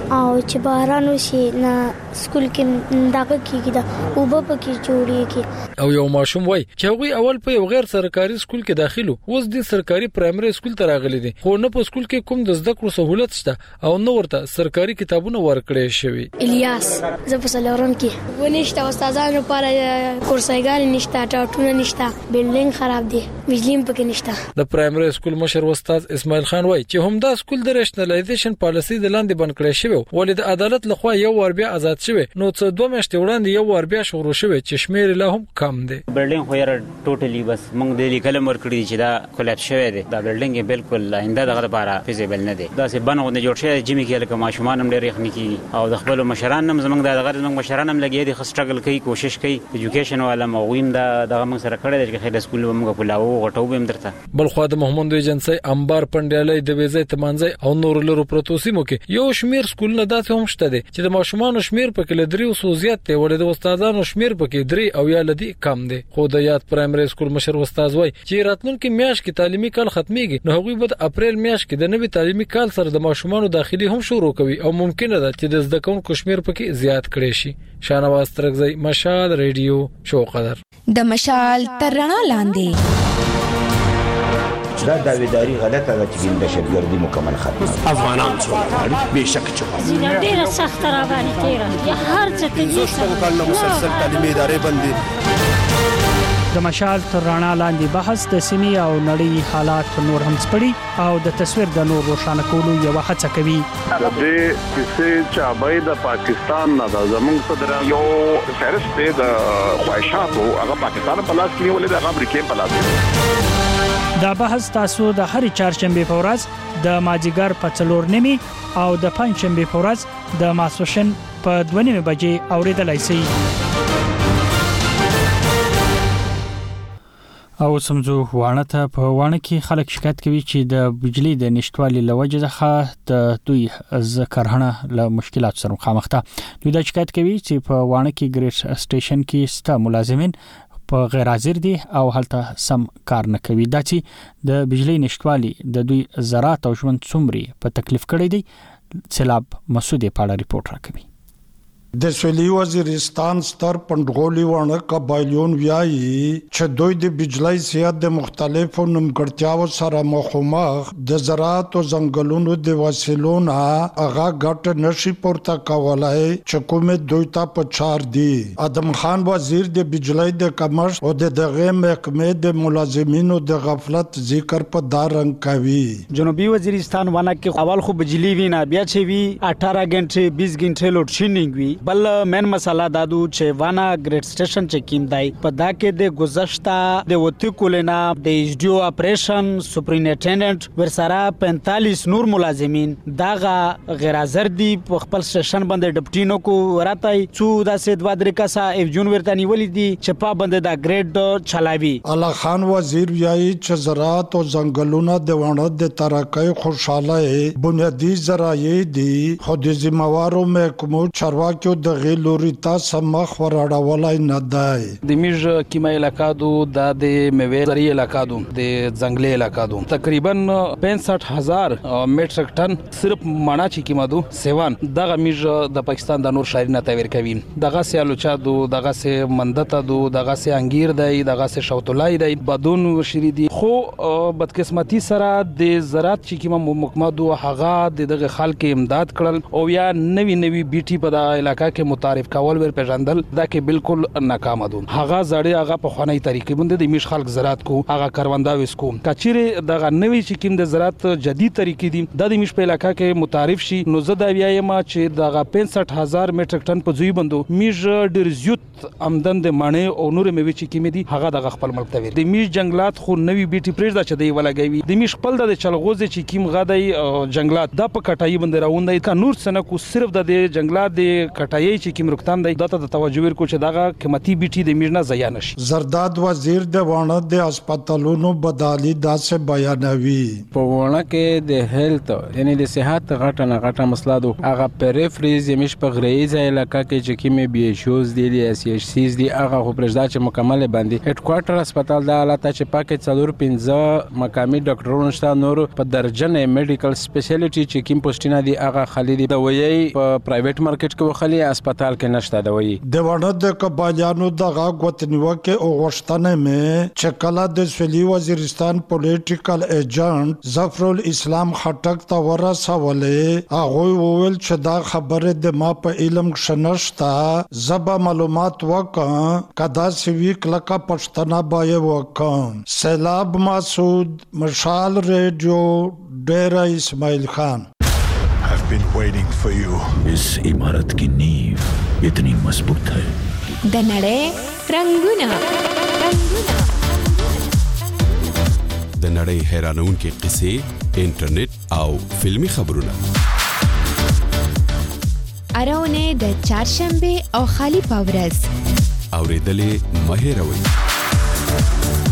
او چې باران وشي نه سکول کې دغه کېږي دا اوبه پکې جوړیږي. او یو ماشوم وای چې هغه اول په یو غیر سرکاري سکول کې داخلو، اوس د سرکاري پرایمري سکول ته راغلي دي، خو نه په سکول کې کوم د زده کړو سہولت شته او نو ورته سرکاري کتابونه ورکړي شوی. الیاس زه په سلورم کې ونیشته، استادانو لپاره کورسایګان نشته، ټاټونه نشته، بلډینګ خراب دي، بجلی پکې نشته. د پرایمري سکول مشر استاد اسماعیل خان وای چې همدا سکول د رېشنلایزیشن پالیسي د لاندې بند کړی شوی، ولې د عدالت لخوا یو ور بیا آزاد شوی، نو څه 2 میاشتې وړاندې یو ور بیا شروع شوی چې شمیر له هم کم دی. بلډینګ خو یې ټوټلی بس موږ د لیکل مرکړي چې دا کولاپس شوی دی، دا بلډینګ بالکل آینده دغه لپاره فیزیبل نه دی. دا سه بنغو نه جوړ شوی جمی کې لکه ماشومان هم ډېر یخني کی او د خپل مشران هم زمونږ دغه زمونږ مشران هم لګي دي، خو سټرګل کوي، کوشش کوي، ایجوکیشن والا مویم دا دغه موږ سره کړی دی چې خیر سکول موږ کولاو غټو به درته. بل خو د محمد ایجنسی انبار پندیالي د ویزې تمانځي او نور لرو پروتوسیمو کې یو شمیر سکولونه داسې هم شته دي چې د ماشومان شمیر پکې لدري او سوزيات ته ولې د استادانو شمیر پکې 3 او یا لدی کم دي. خو د یاد پرایمري سکول مشر استاد وای چې راتلونکي میاشت کې تعلیمي کال ختميږي، نو هغوی به د اپریل میاشت کې د نوي تعلیمي کال سره د ماشومان داخلي هم شروع کوي او ممکنه ده چې د زده کوونکو شمیر پکې زیات کړي شي. شانواز ترغزی، مشال ریډیو، شو قدر. د مشال ترنا لاندې دا داویداری غلطه ده چې دهشتګردي مکمل ختمه. افغانان څومره به شک چې ډیره سخت را باندې تیرا یا هر څه کې زوشتو کله مسلسل تعلیمي ادارې باندې د مشال تر رڼا لاندې بحث د سیمې او نړۍ حالات نور هم سپړي او د تصویر د نور روښانه کولو یو هڅه کوي. د دې کیسې چې ابای د پاکستان نه د زمونږ صدر یو فهرست د خواهشاتو هغه پاکستان په لاس کې نیولې د امریکا په لاس کې. دا بحث تاسو د هرې چهارشنبه په ورځ د مازیګر په 4:30 او د پنځشنبه په ورځ د ماسوشن په 2:30 بجې اوریدلای شئ. او سمزو وانه ته په وانه کې خلک شکایت کوي چې د بجلی د نشټوالي لوجه څخه د دوی ذکرهنه له مشکلات سره مخامخ ده. دوی د شکایت کوي چې په وانه کې ګریډ سټیشن کې ستا ملازمین په غیر حاضر دي او هلته سم کار نه کوي. دا چې د بجلی نشټوالي د دوی زراعت او ژوند څومره په تکلیف کړی دی. سیلاب مسعود په اړه ریپورت راکوي. د سویلي وزیرستان ستر پندغولي وانه قبایلون ویایي چې دوی د بجلی سیاحت د مختلفو نمګړتیاو سره مخامخ د زراعت او ځنګلونو د وسیلونو هغه ګټ نشي پورته کولای چې کومه دوی ته پچار دي. ادم خان وزیر د بجلی د کمښت او د دغه محکمې د ملازمینو د غفلت ذکر په دارنګ کوي. جنوبي وزیرستان وانه کې اول خو بجلی وینا بیا چې وی 18 غنټه 20 غنټه لوډ شینینګ وی بل مین مسله دادو چې وانا ګریډ سټیشن چې کیم دی په دا کې د گذشتا د وتی کولینا د ایجډیو اپریشن سپرینټینډنټ ورسره 45 نور ملازمین داغه غیر حاضر دي په خپل سټیشن باندې ډپټینو کو وراتای څو د سید وادر کاسا اف جون ورته نیولې دي چې په باندې دا ګریډ چلاوي. الله خان وزیر ویایي چې زراعت او ځنګلونه د وانه د ترقۍ خوشاله بنیادی ذرایع دي، خو د ذمہوارو محکمو چارواکو د غیلوري تاسو مخ وراړولای نه دی. د میج کیمه علاقہ دو د میوه زری علاقہ دو د ځنګلي علاقہ دو تقریبا 65000 میټریک ټن صرف مانا چې کیمه دو سیوان دغه میج د پاکستان د نور شهرینه تاویر کوي. دغه سه الوچا دو دغه سه مندته دو دغه سه انګیر دی دغه سه شوتولای دی بدون شری دی. خو بدقسمتی سره د زراعت چې کیمه محکمه دو هغه دغه خلک امداد کړل او یا نوی نوی بیټي په د علاقہ کې متعارف کول ور پیژندل دا کې بالکل ناکام دي. هغه زړی هغه په خوانی طریقې باندې د میش خلک زراعت کو هغه کارواندا وسکو کچيره دغه نوې چې کیم د زراعت جدید طریقې دي د میش په علاقہ کې متعارف شي. نو زه دا ویایم چې دغه 65000 میټریک ټن په ځوی بندو میش ډیر زیات آمدن د مانه او نور میوه چې کیم دي هغه دغه خپل ملک ته د میش جنگلات خو نوې بیټي پرېږده چې دی ولګوي د میش خپل د چلغوزه چې کیم غدای جنگلات د په کټای باندې راوندای کا نور سنه کو صرف د جنگلات د کټایي چې کوم روکتان دی دته د توجه ورکو چې دغه قیمتي بیټي د میرنا زیا نشي. زرداد وزیر د وانه د هسپتالونو بدالي داسې بیانوي. په وانه کې د هیلث یعنی د صحت غټه مسله ده هغه پریفریز یمش په غریزه علاقہ کې چې کومه بي ایچ اوز دي اس ایچ سیز دي هغه خو پرځدا چې مکمل باندې هډ کوارټر هسپتال د حالت چې پاکه 4-15 مقامي ډاکټرونو شته نور په درجن میډیکل سپیشلیټي چې کوم پوسټینه دي هغه خالي دي دوی په پرایویټ مارکیټ کې خالي هسپتال کې نشته دوی. د وانه د قبایلیانو دغه غوتنیو کې او غشتنه مې چې کله د سویلي وزیرستان پولیټیکل ایجنټ ظفر الاسلام خټک ته ورسولې هغه وویل چې دا خبره د ما په علم شنشتا زبا معلومات وکم کدا سویک لکه پښتنه بای وکم. سیلاب مسعود مشال ریډیو ډیرا اسماعیل خان. I've been waiting for you. इस इमारत की नींव इतनी मजबूत है. د نړۍ رنگونه د نړۍ حیرانونکې قصې انټرنیټ او فلمی خبرونه اراونه د چهارشنبه او خالی پاورز اوریدلې مهیروي.